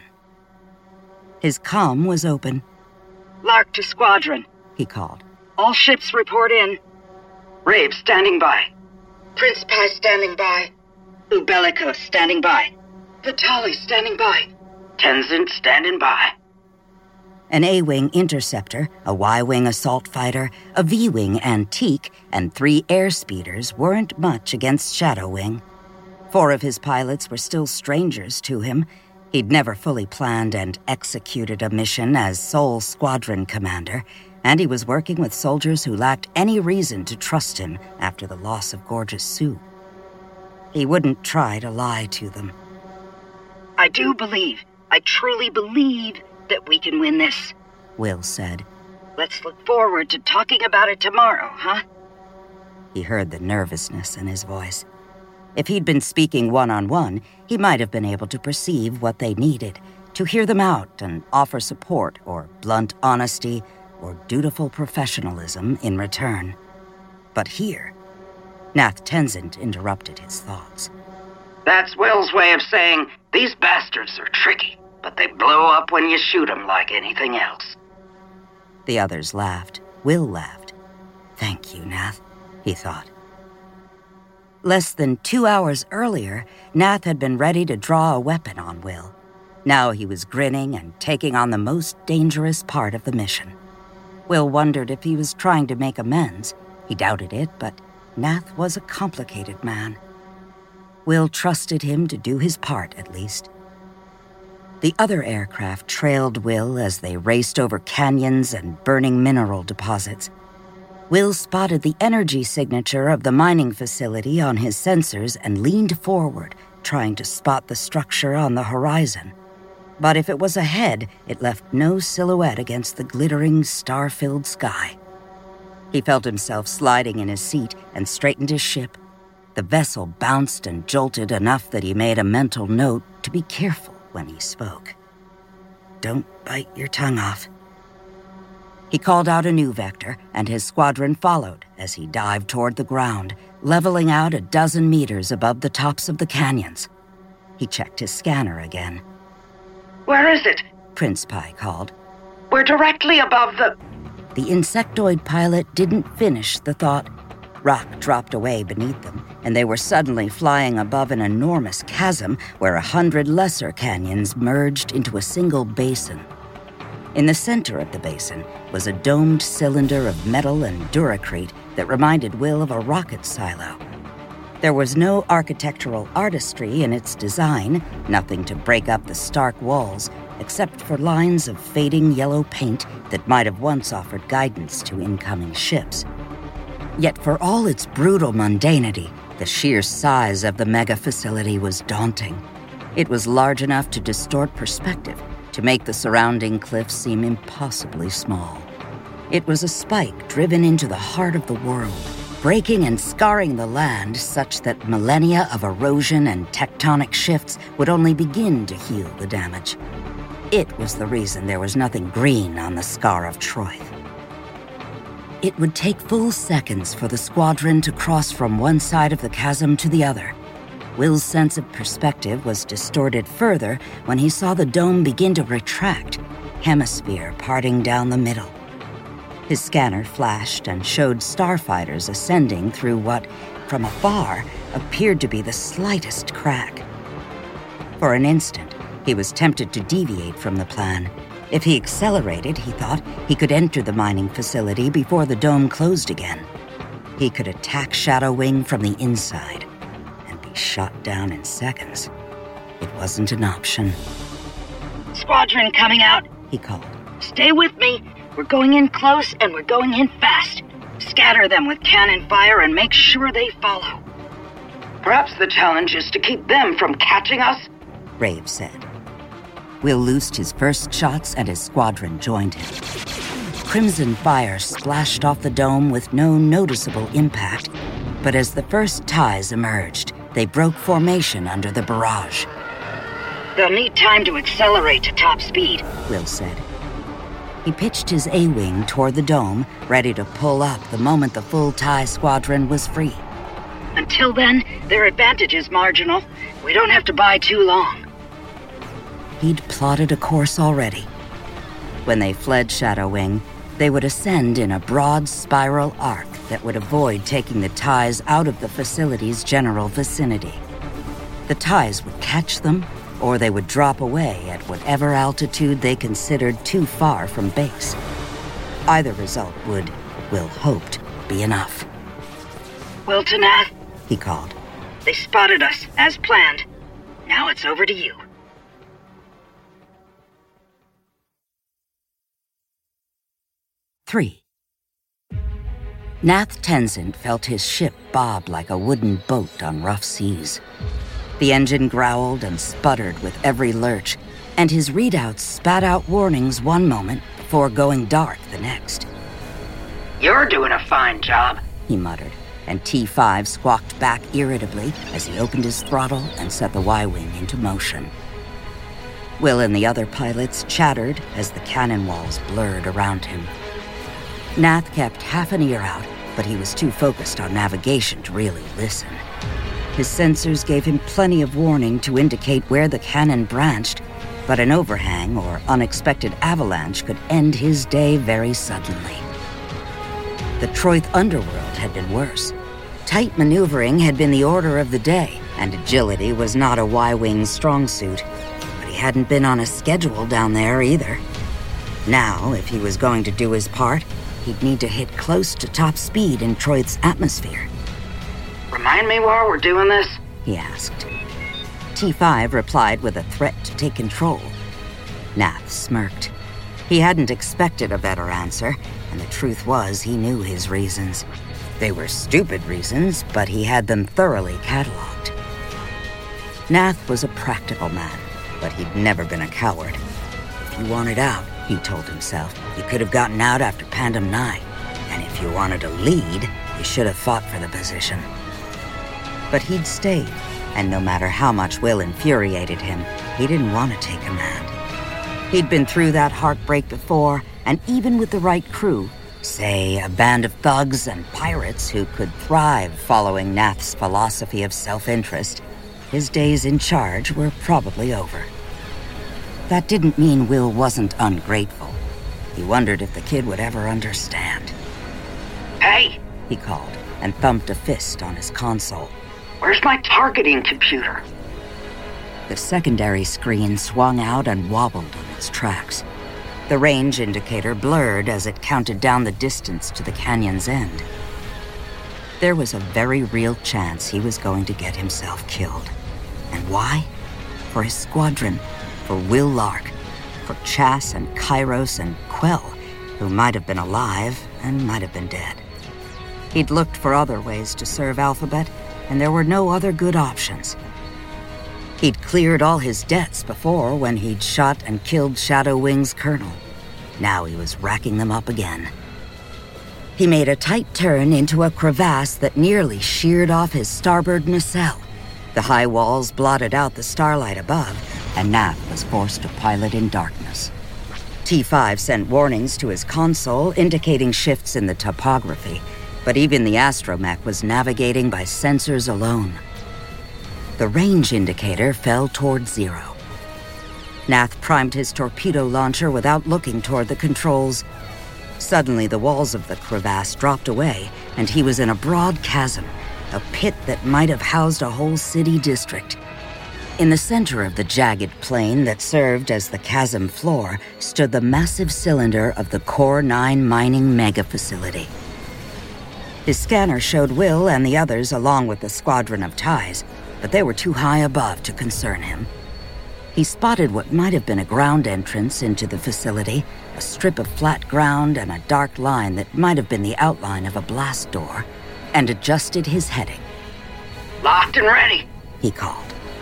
His comm was open. "Lark to squadron," he called. "All ships report in." "Rabe standing by." "Prince Pi standing by." "Ubelico standing by." "Vitali standing by." "Tenzin standing by." An A-Wing interceptor, a Y-Wing assault fighter, a V-Wing antique, and 3 air speeders weren't much against Shadow Wing. 4 of his pilots were still strangers to him. He'd never fully planned and executed a mission as sole squadron commander, and he was working with soldiers who lacked any reason to trust him after the loss of Gorgeous Sue. He wouldn't try to lie to them. "I truly believe that we can win this," Will said. "Let's look forward to talking about it tomorrow, huh?" He heard the nervousness in his voice. If he'd been speaking one-on-one, he might have been able to perceive what they needed, to hear them out and offer support or blunt honesty or dutiful professionalism in return. But here, Nath Tenzin interrupted his thoughts. "That's Will's way of saying, these bastards are tricky, but they blow up when you shoot them like anything else." The others laughed. Will laughed. Thank you, Nath, he thought. Less than 2 hours earlier, Nath had been ready to draw a weapon on Will. Now he was grinning and taking on the most dangerous part of the mission. Will wondered if he was trying to make amends. He doubted it, but Nath was a complicated man. Will trusted him to do his part, at least. The other aircraft trailed Will as they raced over canyons and burning mineral deposits. Will spotted the energy signature of the mining facility on his sensors and leaned forward, trying to spot the structure on the horizon. But if it was ahead, it left no silhouette against the glittering, star-filled sky. He felt himself sliding in his seat and straightened his ship. The vessel bounced and jolted enough that he made a mental note to be careful when he spoke. "Don't bite your tongue off." He called out a new vector, and his squadron followed as he dived toward the ground, leveling out a dozen meters above the tops of the canyons. He checked his scanner again. "Where is it?" Prince Pi called. "We're directly above the..." The insectoid pilot didn't finish the thought. Rock dropped away beneath them, and they were suddenly flying above an enormous chasm where 100 lesser canyons merged into a single basin. In the center of the basin was a domed cylinder of metal and duracrete that reminded Will of a rocket silo. There was no architectural artistry in its design, nothing to break up the stark walls, except for lines of fading yellow paint that might have once offered guidance to incoming ships. Yet for all its brutal mundanity, the sheer size of the mega facility was daunting. It was large enough to distort perspective, to make the surrounding cliffs seem impossibly small. It was a spike driven into the heart of the world, breaking and scarring the land such that millennia of erosion and tectonic shifts would only begin to heal the damage. It was the reason there was nothing green on the scar of Troith. It would take full seconds for the squadron to cross from one side of the chasm to the other. Will's sense of perspective was distorted further when he saw the dome begin to retract, hemisphere parting down the middle. His scanner flashed and showed starfighters ascending through what, from afar, appeared to be the slightest crack. For an instant, he was tempted to deviate from the plan. If he accelerated, he thought, he could enter the mining facility before the dome closed again. He could attack Shadow Wing from the inside and be shot down in seconds. It wasn't an option. "Squadron coming out," he called. "Stay with me. We're going in close and we're going in fast. Scatter them with cannon fire and make sure they follow." "Perhaps the challenge is to keep them from catching us," Rave said. Will loosed his first shots and his squadron joined him. Crimson fire splashed off the dome with no noticeable impact, but as the first ties emerged, they broke formation under the barrage. "They'll need time to accelerate to top speed," Will said. He pitched his A-wing toward the dome, ready to pull up the moment the full tie squadron was free. "Until then, their advantage is marginal. We don't have to buy too long." He'd plotted a course already. When they fled Shadow Wing, they would ascend in a broad spiral arc that would avoid taking the ties out of the facility's general vicinity. The ties would catch them, or they would drop away at whatever altitude they considered too far from base. Either result would, Will hoped, be enough. "Wiltonath," he called. "they spotted us, as planned. Now it's over to you." Three. Nath Tenzin felt his ship bob like a wooden boat on rough seas. The engine growled and sputtered with every lurch, and his readouts spat out warnings one moment before going dark the next. "You're doing a fine job," he muttered, and T5 squawked back irritably as he opened his throttle and set the Y-wing into motion. Will and the other pilots chattered as the cannon walls blurred around him. Nath kept half an ear out, but he was too focused on navigation to really listen. His sensors gave him plenty of warning to indicate where the cannon branched, but an overhang or unexpected avalanche could end his day very suddenly. The Troith underworld had been worse. Tight maneuvering had been the order of the day, and agility was not a Y-wing's strong suit, but he hadn't been on a schedule down there either. Now, if he was going to do his part, he'd need to hit close to top speed in Troith's atmosphere. "Remind me while we're doing this?" he asked. T5 replied with a threat to take control. Nath smirked. He hadn't expected a better answer, and the truth was he knew his reasons. They were stupid reasons, but he had them thoroughly cataloged. Nath was a practical man, but he'd never been a coward. If you wanted out, he told himself, you could have gotten out after Pandem 9. And if you wanted to lead, you should have fought for the position. But he'd stayed, and no matter how much Will infuriated him, he didn't want to take command. He'd been through that heartbreak before, and even with the right crew, say a band of thugs and pirates who could thrive following Nath's philosophy of self-interest, his days in charge were probably over. That didn't mean Will wasn't ungrateful. He wondered if the kid would ever understand. Hey! He called and thumped a fist on his console. Where's my targeting computer? The secondary screen swung out and wobbled on its tracks. The range indicator blurred as it counted down the distance to the canyon's end. There was a very real chance he was going to get himself killed. And why? For his squadron, for Will Lark, for Chas and Kairos and Quell, who might have been alive and might have been dead. He'd looked for other ways to serve Alphabet, and there were no other good options. He'd cleared all his debts before when he'd shot and killed Shadow Wing's colonel. Now he was racking them up again. He made a tight turn into a crevasse that nearly sheared off his starboard nacelle. The high walls blotted out the starlight above, and Nath was forced to pilot in darkness. T5 sent warnings to his console indicating shifts in the topography, but even the astromech was navigating by sensors alone. The range indicator fell toward 0. Nath primed his torpedo launcher without looking toward the controls. Suddenly, the walls of the crevasse dropped away, and he was in a broad chasm, a pit that might have housed a whole city district. In the center of the jagged plain that served as the chasm floor stood the massive cylinder of the Core 9 mining mega facility. His scanner showed Will and the others along with the squadron of TIEs, but they were too high above to concern him. He spotted what might have been a ground entrance into the facility, a strip of flat ground and a dark line that might have been the outline of a blast door, and adjusted his heading. Locked and ready, he called.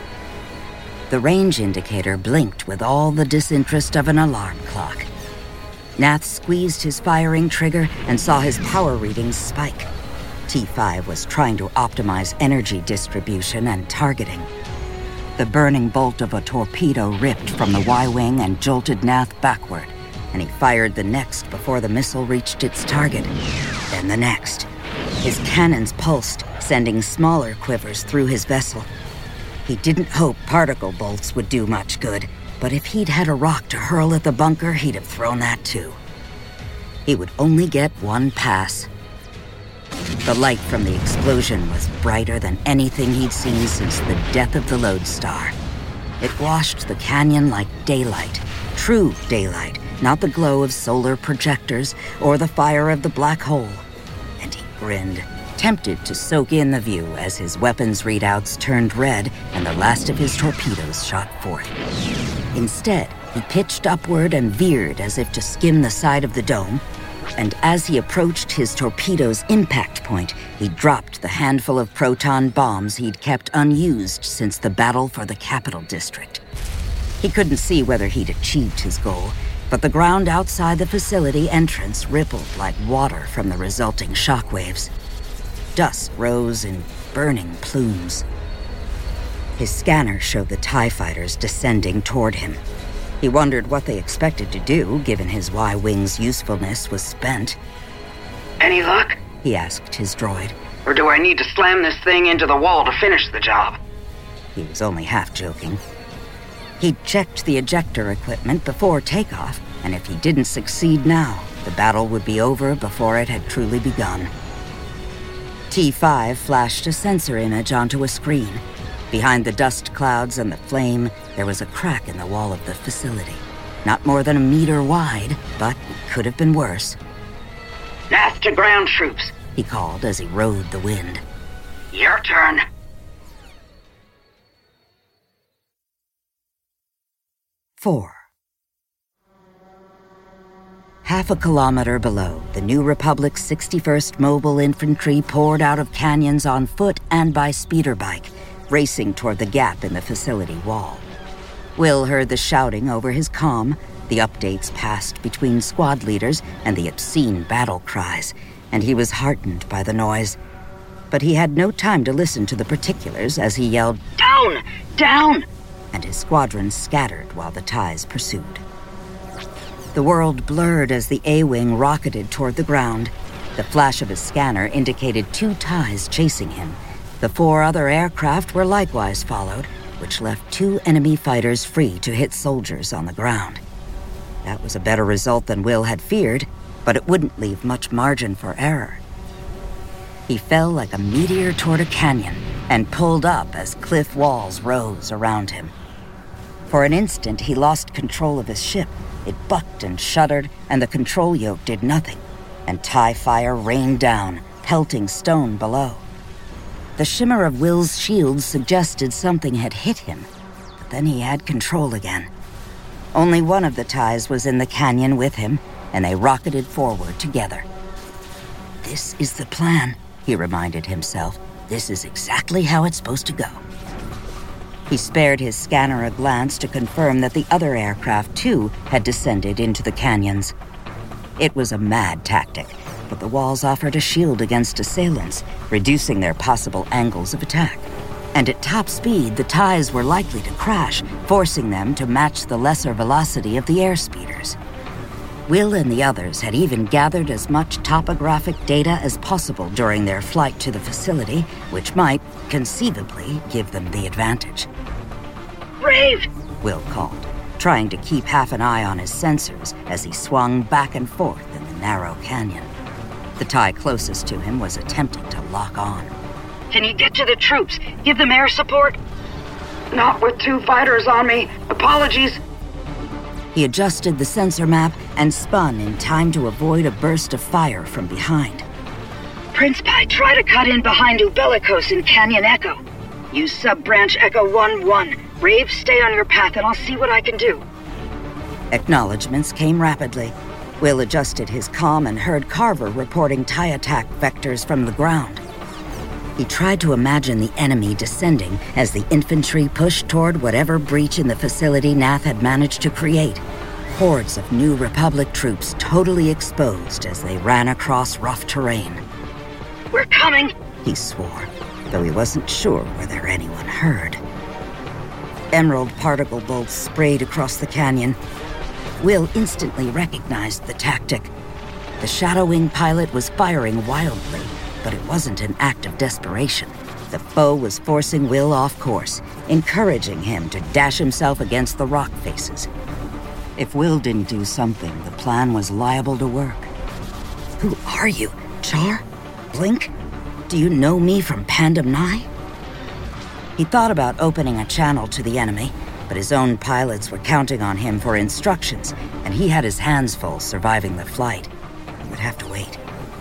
The range indicator blinked with all the disinterest of an alarm clock. Nath squeezed his firing trigger and saw his power readings spike. T5 was trying to optimize energy distribution and targeting. The burning bolt of a torpedo ripped from the Y-wing and jolted Nath backward, and he fired the next before the missile reached its target. Then the next. His cannons pulsed, sending smaller quivers through his vessel. He didn't hope particle bolts would do much good, but if he'd had a rock to hurl at the bunker, he'd have thrown that too. He would only get one pass. The light from the explosion was brighter than anything he'd seen since the death of the Lodestar. It washed the canyon like daylight, true daylight, not the glow of solar projectors or the fire of the black hole. And he grinned, tempted to soak in the view as his weapons readouts turned red and the last of his torpedoes shot forth. Instead, he pitched upward and veered as if to skim the side of the dome, and as he approached his torpedo's impact point, he dropped the handful of proton bombs he'd kept unused since the battle for the Capital District. He couldn't see whether he'd achieved his goal, but the ground outside the facility entrance rippled like water from the resulting shockwaves. Dust rose in burning plumes. His scanner showed the TIE fighters descending toward him. He wondered what they expected to do, given his Y-wing's usefulness was spent. Any luck? He asked his droid. Or do I need to slam this thing into the wall to finish the job? He was only half joking. He'd checked the ejector equipment before takeoff, and if he didn't succeed now, the battle would be over before it had truly begun. T5 flashed a sensor image onto a screen. Behind the dust clouds and the flame, there was a crack in the wall of the facility. Not more than a meter wide, but it could have been worse. Nath to ground troops, he called as he rode the wind. Your turn. Four. Half a kilometer below, the New Republic's 61st Mobile Infantry poured out of canyons on foot and by speeder bike, racing toward the gap in the facility wall. Will heard the shouting over his comm, the updates passed between squad leaders, and the obscene battle cries, and he was heartened by the noise. But he had no time to listen to the particulars as he yelled, "Down! Down!" and his squadron scattered while the TIEs pursued. The world blurred as the A-Wing rocketed toward the ground. The flash of his scanner indicated 2 TIEs chasing him. The 4 other aircraft were likewise followed, which left 2 enemy fighters free to hit soldiers on the ground. That was a better result than Will had feared, but it wouldn't leave much margin for error. He fell like a meteor toward a canyon and pulled up as cliff walls rose around him. For an instant, he lost control of his ship. It bucked and shuddered, and the control yoke did nothing, and TIE fire rained down, pelting stone below. The shimmer of Will's shield suggested something had hit him, but then he had control again. Only one of the TIEs was in the canyon with him, and they rocketed forward together. "This is the plan," he reminded himself. "This is exactly how it's supposed to go." He spared his scanner a glance to confirm that the other aircraft, too, had descended into the canyons. It was a mad tactic, but the walls offered a shield against assailants, reducing their possible angles of attack. And at top speed, the TIEs were likely to crash, forcing them to match the lesser velocity of the airspeeders. Will and the others had even gathered as much topographic data as possible during their flight to the facility, which might, conceivably, give them the advantage. "Rave!" Will called, trying to keep half an eye on his sensors as he swung back and forth in the narrow canyon. The TIE closest to him was attempting to lock on. "Can you get to the troops? Give them air support?" Not with 2 fighters on me. Apologies. He adjusted the sensor map and spun in time to avoid a burst of fire from behind. "Prince Pi, try to cut in behind Ubellicos in Canyon Echo. Use sub-branch Echo 1-1. Rave, stay on your path and I'll see what I can do." Acknowledgements came rapidly. Will adjusted his comm and heard Carver reporting TIE attack vectors from the ground. He tried to imagine the enemy descending as the infantry pushed toward whatever breach in the facility Nath had managed to create. Hordes of New Republic troops totally exposed as they ran across rough terrain. "We're coming!" He swore, though he wasn't sure whether anyone heard. Emerald particle bolts sprayed across the canyon. Will instantly recognized the tactic. The Shadow Wing pilot was firing wildly, but it wasn't an act of desperation. The foe was forcing Will off course, encouraging him to dash himself against the rock faces. If Will didn't do something, the plan was liable to work. "Who are you, Char? Blink? Do you know me from Pandem Nye?" He thought about opening a channel to the enemy, but his own pilots were counting on him for instructions, and he had his hands full surviving the flight. He would have to wait.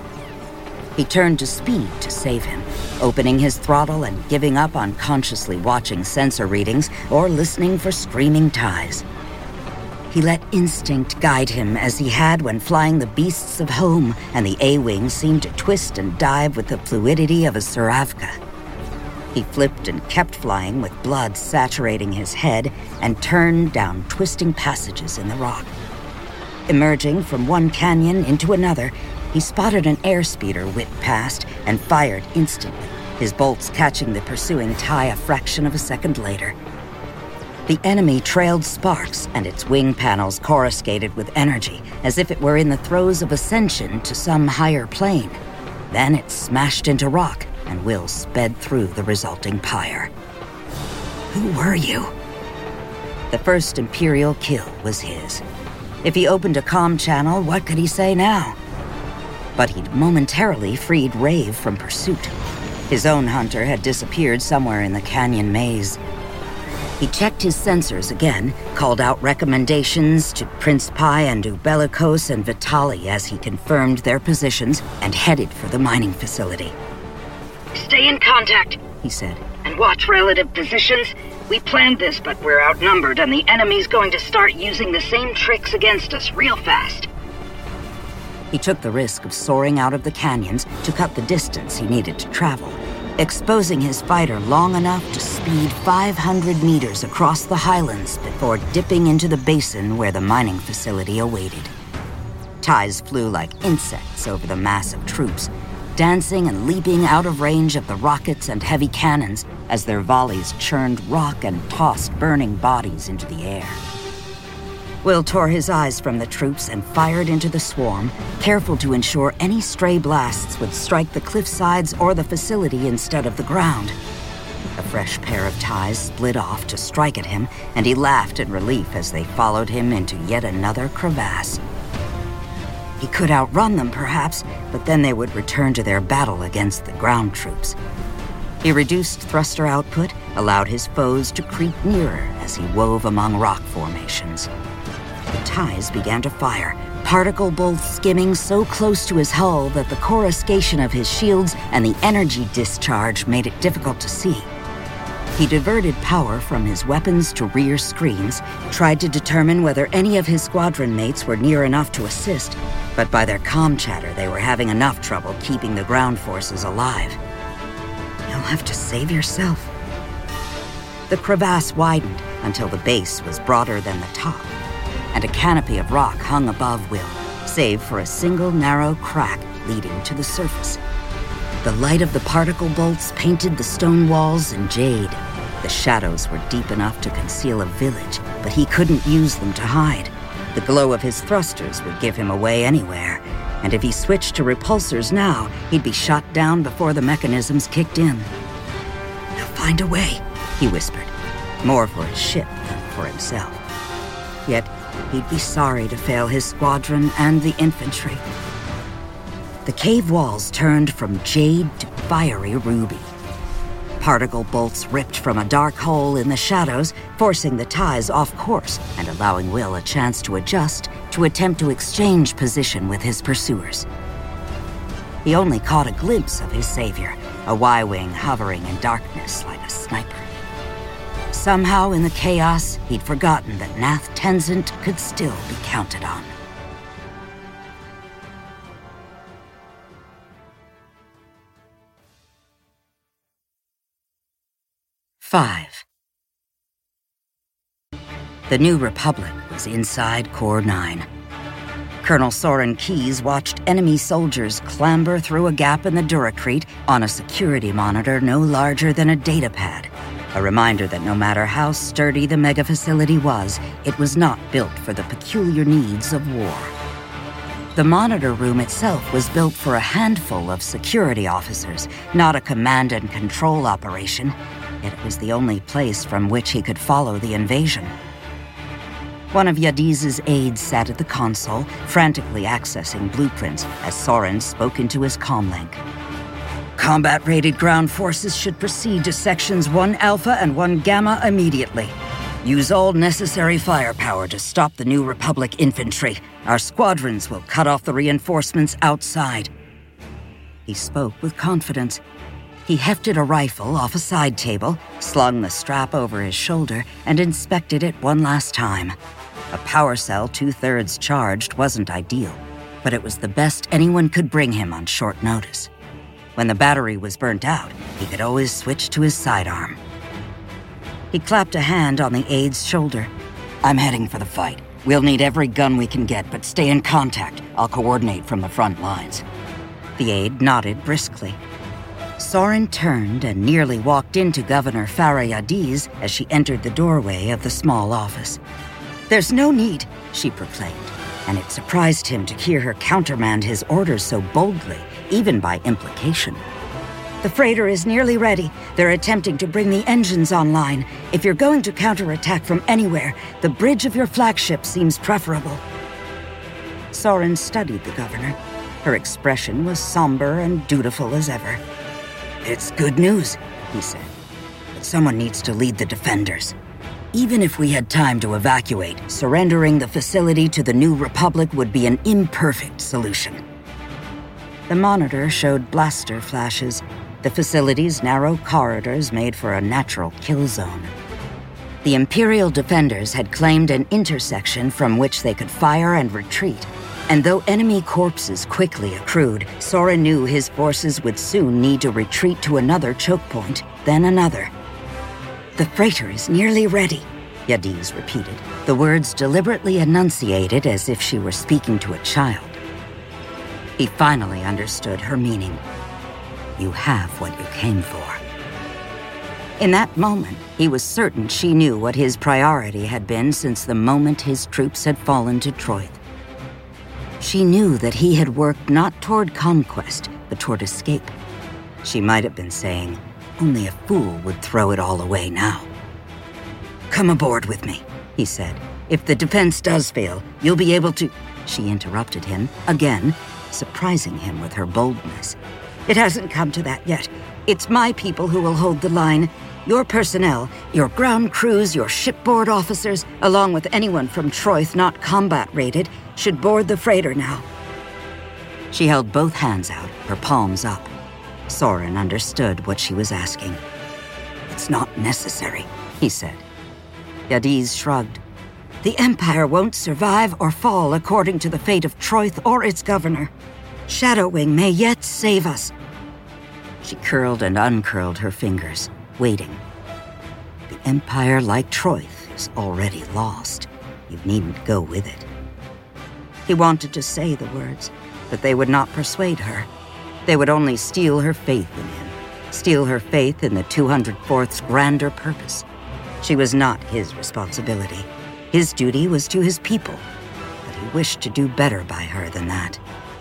He turned to speed to save him, opening his throttle and giving up on consciously watching sensor readings or listening for screaming TIEs. He let instinct guide him as he had when flying the beasts of home, and the A-Wing seemed to twist and dive with the fluidity of a Suravka. He flipped and kept flying with blood saturating his head and turned down twisting passages in the rock. Emerging from one canyon into another, he spotted an airspeeder whip past and fired instantly, his bolts catching the pursuing TIE a fraction of a second later. The enemy trailed sparks, and its wing panels coruscated with energy, as if it were in the throes of ascension to some higher plane. Then it smashed into rock, and Will sped through the resulting pyre. "Who were you?" The first Imperial kill was his. If he opened a comm channel, what could he say now? But he'd momentarily freed Rave from pursuit. His own hunter had disappeared somewhere in the canyon maze. He checked his sensors again, called out recommendations to Prince Pi and Ubellicos and Vitali as he confirmed their positions and headed for the mining facility. "Stay in contact," he said. "and watch relative positions. We planned this, but we're outnumbered, and the enemy's going to start using the same tricks against us real fast." He took the risk of soaring out of the canyons to cut the distance he needed to travel, exposing his fighter long enough to speed 500 meters across the highlands before dipping into the basin where the mining facility awaited. Ties flew like insects over the mass of troops, dancing and leaping out of range of the rockets and heavy cannons as their volleys churned rock and tossed burning bodies into the air. Will tore his eyes from the troops and fired into the swarm, careful to ensure any stray blasts would strike the cliff sides or the facility instead of the ground. A fresh pair of ties split off to strike at him, and he laughed in relief as they followed him into yet another crevasse. He could outrun them, perhaps, but then they would return to their battle against the ground troops. He reduced thruster output, allowed his foes to creep nearer as he wove among rock formations. The ties began to fire, particle bolts skimming so close to his hull that the coruscation of his shields and the energy discharge made it difficult to see. He diverted power from his weapons to rear screens, tried to determine whether any of his squadron mates were near enough to assist, but by their comm chatter they were having enough trouble keeping the ground forces alive. You'll have to save yourself. The crevasse widened until the base was broader than the top, and a canopy of rock hung above Will, save for a single narrow crack leading to the surface. The light of the particle bolts painted the stone walls in jade. The shadows were deep enough to conceal a village, but he couldn't use them to hide. The glow of his thrusters would give him away anywhere, and if he switched to repulsors now, he'd be shot down before the mechanisms kicked in. "He'll find a way," he whispered, more for his ship than for himself. Yet, he'd be sorry to fail his squadron and the infantry. The cave walls turned from jade to fiery ruby. Particle bolts ripped from a dark hole in the shadows, forcing the ties off course and allowing Will a chance to adjust to attempt to exchange position with his pursuers. He only caught a glimpse of his savior, a Y-wing hovering in darkness like a sniper. Somehow in the chaos, he'd forgotten that Nath Tenzent could still be counted on. Five. The New Republic was inside Core 9. Colonel Soren Keyes watched enemy soldiers clamber through a gap in the Duracrete on a security monitor no larger than a datapad, a reminder that no matter how sturdy the mega facility was, it was not built for the peculiar needs of war. The monitor room itself was built for a handful of security officers, not a command and control operation. It was the only place from which he could follow the invasion. One of Yadiz's aides sat at the console, frantically accessing blueprints as Soren spoke into his comlink. Combat-rated ground forces should proceed to Sections 1 Alpha and 1 Gamma immediately. Use all necessary firepower to stop the New Republic infantry. Our squadrons will cut off the reinforcements outside. He spoke with confidence. He hefted a rifle off a side table, slung the strap over his shoulder, and inspected it one last time. A power cell 2/3 charged wasn't ideal, but it was the best anyone could bring him on short notice. When the battery was burnt out, he could always switch to his sidearm. He clapped a hand on the aide's shoulder. "I'm heading for the fight. We'll need every gun we can get, but stay in contact. I'll coordinate from the front lines." The aide nodded briskly. Soren turned and nearly walked into Governor Farah Yadiz as she entered the doorway of the small office. "There's no need," she proclaimed, and it surprised him to hear her countermand his orders so boldly, even by implication. "The freighter is nearly ready. They're attempting to bring the engines online. If you're going to counterattack from anywhere, the bridge of your flagship seems preferable." Soren studied the governor. Her expression was somber and dutiful as ever. "It's good news," he said, "but someone needs to lead the defenders. Even if we had time to evacuate, surrendering the facility to the New Republic would be an imperfect solution." The monitor showed blaster flashes, the facility's narrow corridors made for a natural kill zone. The Imperial defenders had claimed an intersection from which they could fire and retreat, And though enemy corpses quickly accrued, Soren knew his forces would soon need to retreat to another choke point, then another. "The freighter is nearly ready," Yadiz repeated, the words deliberately enunciated as if she were speaking to a child. He finally understood her meaning. "You have what you came for." In that moment, he was certain she knew what his priority had been since the moment his troops had fallen to Troith. She knew that he had worked not toward conquest, but toward escape. She might have been saying, only a fool would throw it all away now. "Come aboard with me," he said. "If the defense does fail, you'll be able to—" She interrupted him, again, surprising him with her boldness. "It hasn't come to that yet. It's my people who will hold the line. Your personnel, your ground crews, your shipboard officers, along with anyone from Troith not combat-rated, should board the freighter now." She held both hands out, her palms up. Soren understood what she was asking. "It's not necessary," he said. Yadiz shrugged. "The Empire won't survive or fall according to the fate of Troith or its governor. Shadowwing may yet save us." She curled and uncurled her fingers, waiting. "The Empire, like Troith, is already lost. You needn't go with it." He wanted to say the words, but they would not persuade her. They would only steal her faith in him, steal her faith in the 204th's grander purpose. She was not his responsibility. His duty was to his people, but he wished to do better by her than that.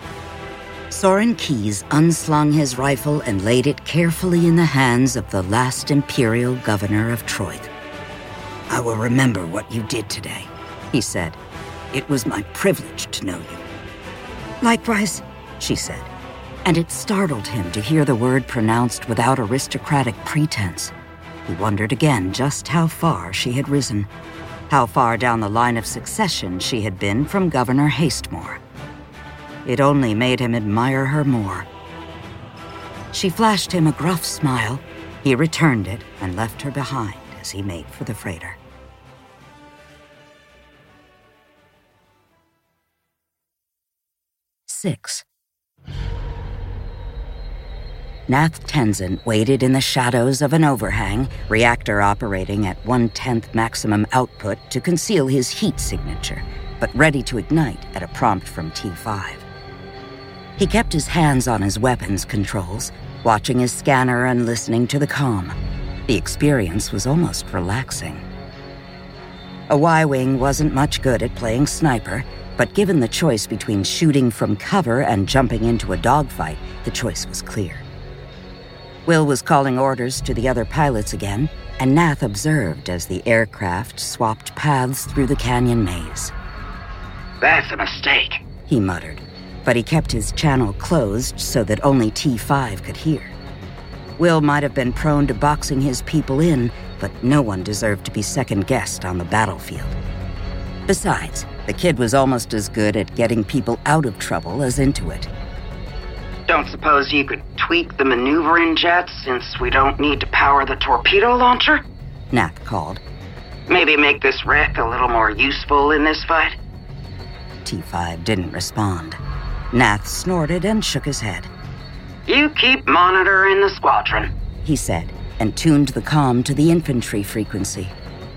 Soren Keyes unslung his rifle and laid it carefully in the hands of the last Imperial governor of Troith. "I will remember what you did today," he said. "It was my privilege to know you." "Likewise," she said, and it startled him to hear the word pronounced without aristocratic pretense. He wondered again just how far she had risen, how far down the line of succession she had been from Governor Hastemore. It only made him admire her more. She flashed him a gruff smile. He returned it and left her behind as he made for the freighter. Six. Nath Tenzin waited in the shadows of an overhang, reactor operating at 1/10 maximum output to conceal his heat signature, but ready to ignite at a prompt from T5. He kept his hands on his weapons controls, watching his scanner and listening to the comm. The experience was almost relaxing. A Y-Wing wasn't much good at playing sniper, but given the choice between shooting from cover and jumping into a dogfight, the choice was clear. Will was calling orders to the other pilots again, and Nath observed as the aircraft swapped paths through the canyon maze. "That's a mistake," he muttered, but he kept his channel closed so that only T5 could hear. Will might have been prone to boxing his people in, but no one deserved to be second-guessed on the battlefield. Besides, the kid was almost as good at getting people out of trouble as into it. "Don't suppose you could tweak the maneuvering jets since we don't need to power the torpedo launcher?" Nath called. "Maybe make this wreck a little more useful in this fight?" T5 didn't respond. Nath snorted and shook his head. "You keep monitoring the squadron," he said, and tuned the comm to the infantry frequency.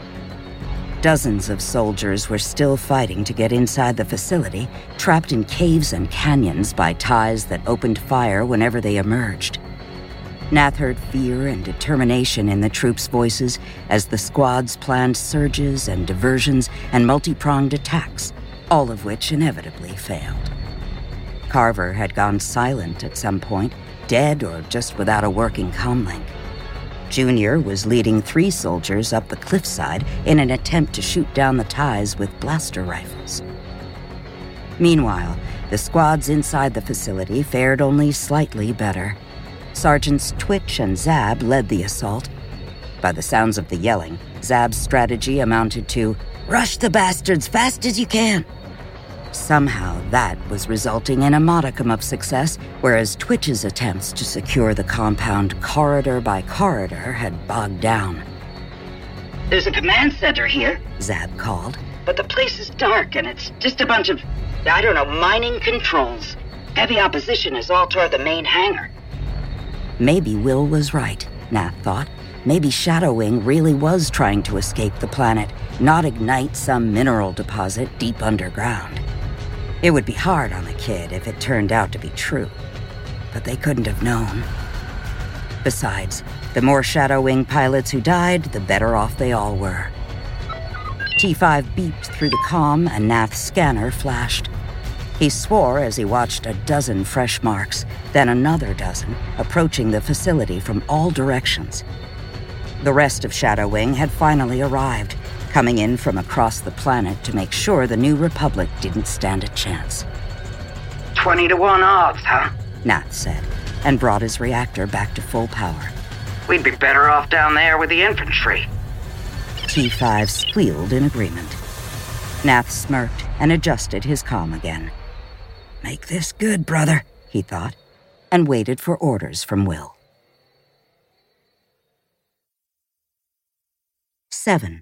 Dozens of soldiers were still fighting to get inside the facility, trapped in caves and canyons by ties that opened fire whenever they emerged. Nath heard fear and determination in the troops' voices as the squads planned surges and diversions and multi-pronged attacks, all of which inevitably failed. Carver had gone silent at some point, dead or just without a working comlink. Junior was leading 3 soldiers up the cliffside in an attempt to shoot down the ties with blaster rifles. Meanwhile, the squads inside the facility fared only slightly better. Sergeants Twitch and Zab led the assault. By the sounds of the yelling, Zab's strategy amounted to, "Rush the bastards fast as you can." Somehow that was resulting in a modicum of success, whereas Twitch's attempts to secure the compound corridor by corridor had bogged down. "There's a command center here," Zab called. "but the place is dark and it's just a bunch of I don't know, mining controls. Heavy opposition is all toward the main hangar. Maybe Will was right, Nath thought. Maybe Shadowwing really was trying to escape the planet, not ignite some mineral deposit deep underground. It would be hard on the kid if it turned out to be true, but they couldn't have known. Besides, the more Shadowwing pilots who died, the better off they all were. T5 beeped through the comm and Nath's scanner flashed. He swore as he watched a dozen fresh marks, then another dozen, approaching the facility from all directions. The rest of Shadowwing had finally arrived, coming in from across the planet to make sure the New Republic didn't stand a chance. 20 to 1 odds, huh? Nath said, and brought his reactor back to full power. We'd be better off down there with the infantry. T5 squealed in agreement. Nath smirked and adjusted his comm again. Make this good, brother, he thought, and waited for orders from Will. 7.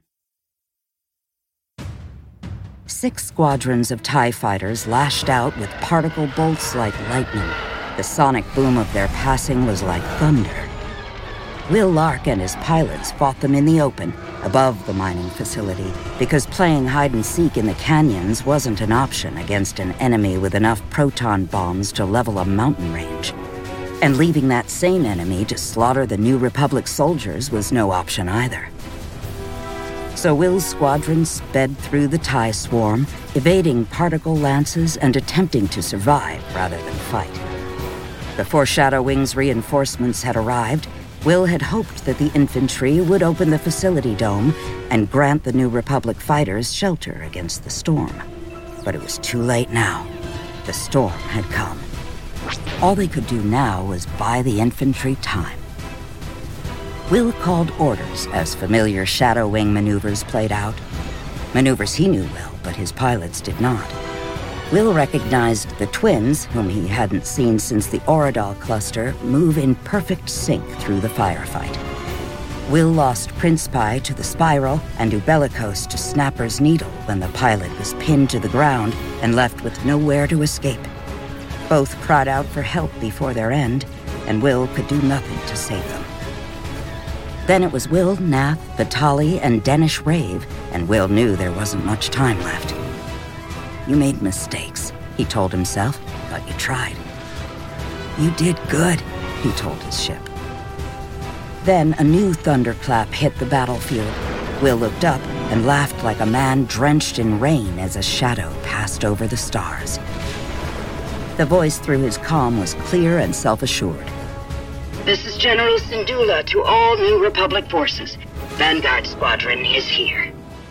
6 squadrons of TIE fighters lashed out with particle bolts like lightning. The sonic boom of their passing was like thunder. Will Lark and his pilots fought them in the open, above the mining facility, because playing hide-and-seek in the canyons wasn't an option against an enemy with enough proton bombs to level a mountain range. And leaving that same enemy to slaughter the New Republic soldiers was no option either. So Will's squadron sped through the TIE swarm, evading particle lances and attempting to survive rather than fight. Before Shadowwing's reinforcements had arrived, Will had hoped that the infantry would open the facility dome and grant the New Republic fighters shelter against the storm. But it was too late now. The storm had come. All they could do now was buy the infantry time. Will called orders as familiar Shadowwing maneuvers played out. Maneuvers he knew well, but his pilots did not. Will recognized the twins, whom he hadn't seen since the Oradal cluster, move in perfect sync through the firefight. Will lost Prince Pi to the spiral and Ubellicos to Snapper's needle when the pilot was pinned to the ground and left with nowhere to escape. Both cried out for help before their end, and Will could do nothing to save them. Then it was Will, Nath, Vitali, and Denish Rave, and Will knew there wasn't much time left. You made mistakes, he told himself, but you tried. You did good, he told his ship. Then a new thunderclap hit the battlefield. Will looked up and laughed like a man drenched in rain as a shadow passed over the stars. The voice through his comm was clear and self-assured. This is General Syndulla to all New Republic forces. Vanguard Squadron is here.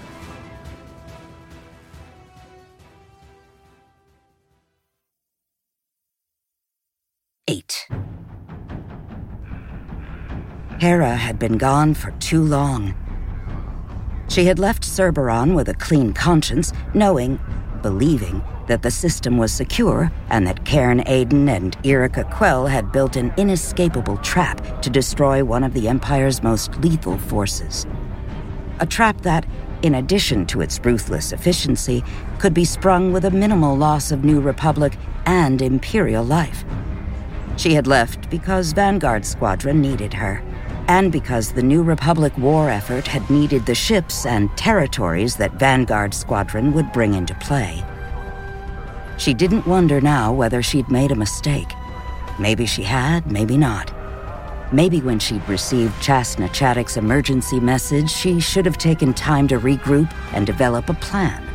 Hera had been gone for too long. She had left Cerberon with a clean conscience, knowing, believing, that the system was secure and that Cairn Aiden and Irika Quell had built an inescapable trap to destroy one of the Empire's most lethal forces. A trap that, in addition to its ruthless efficiency, could be sprung with a minimal loss of New Republic and Imperial life. She had left because Vanguard Squadron needed her, and because the New Republic war effort had needed the ships and territories that Vanguard Squadron would bring into play. She didn't wonder now whether she'd made a mistake. Maybe she had, maybe not. Maybe when she'd received Chasna Chaddock's emergency message, she should have taken time to regroup and develop a plan.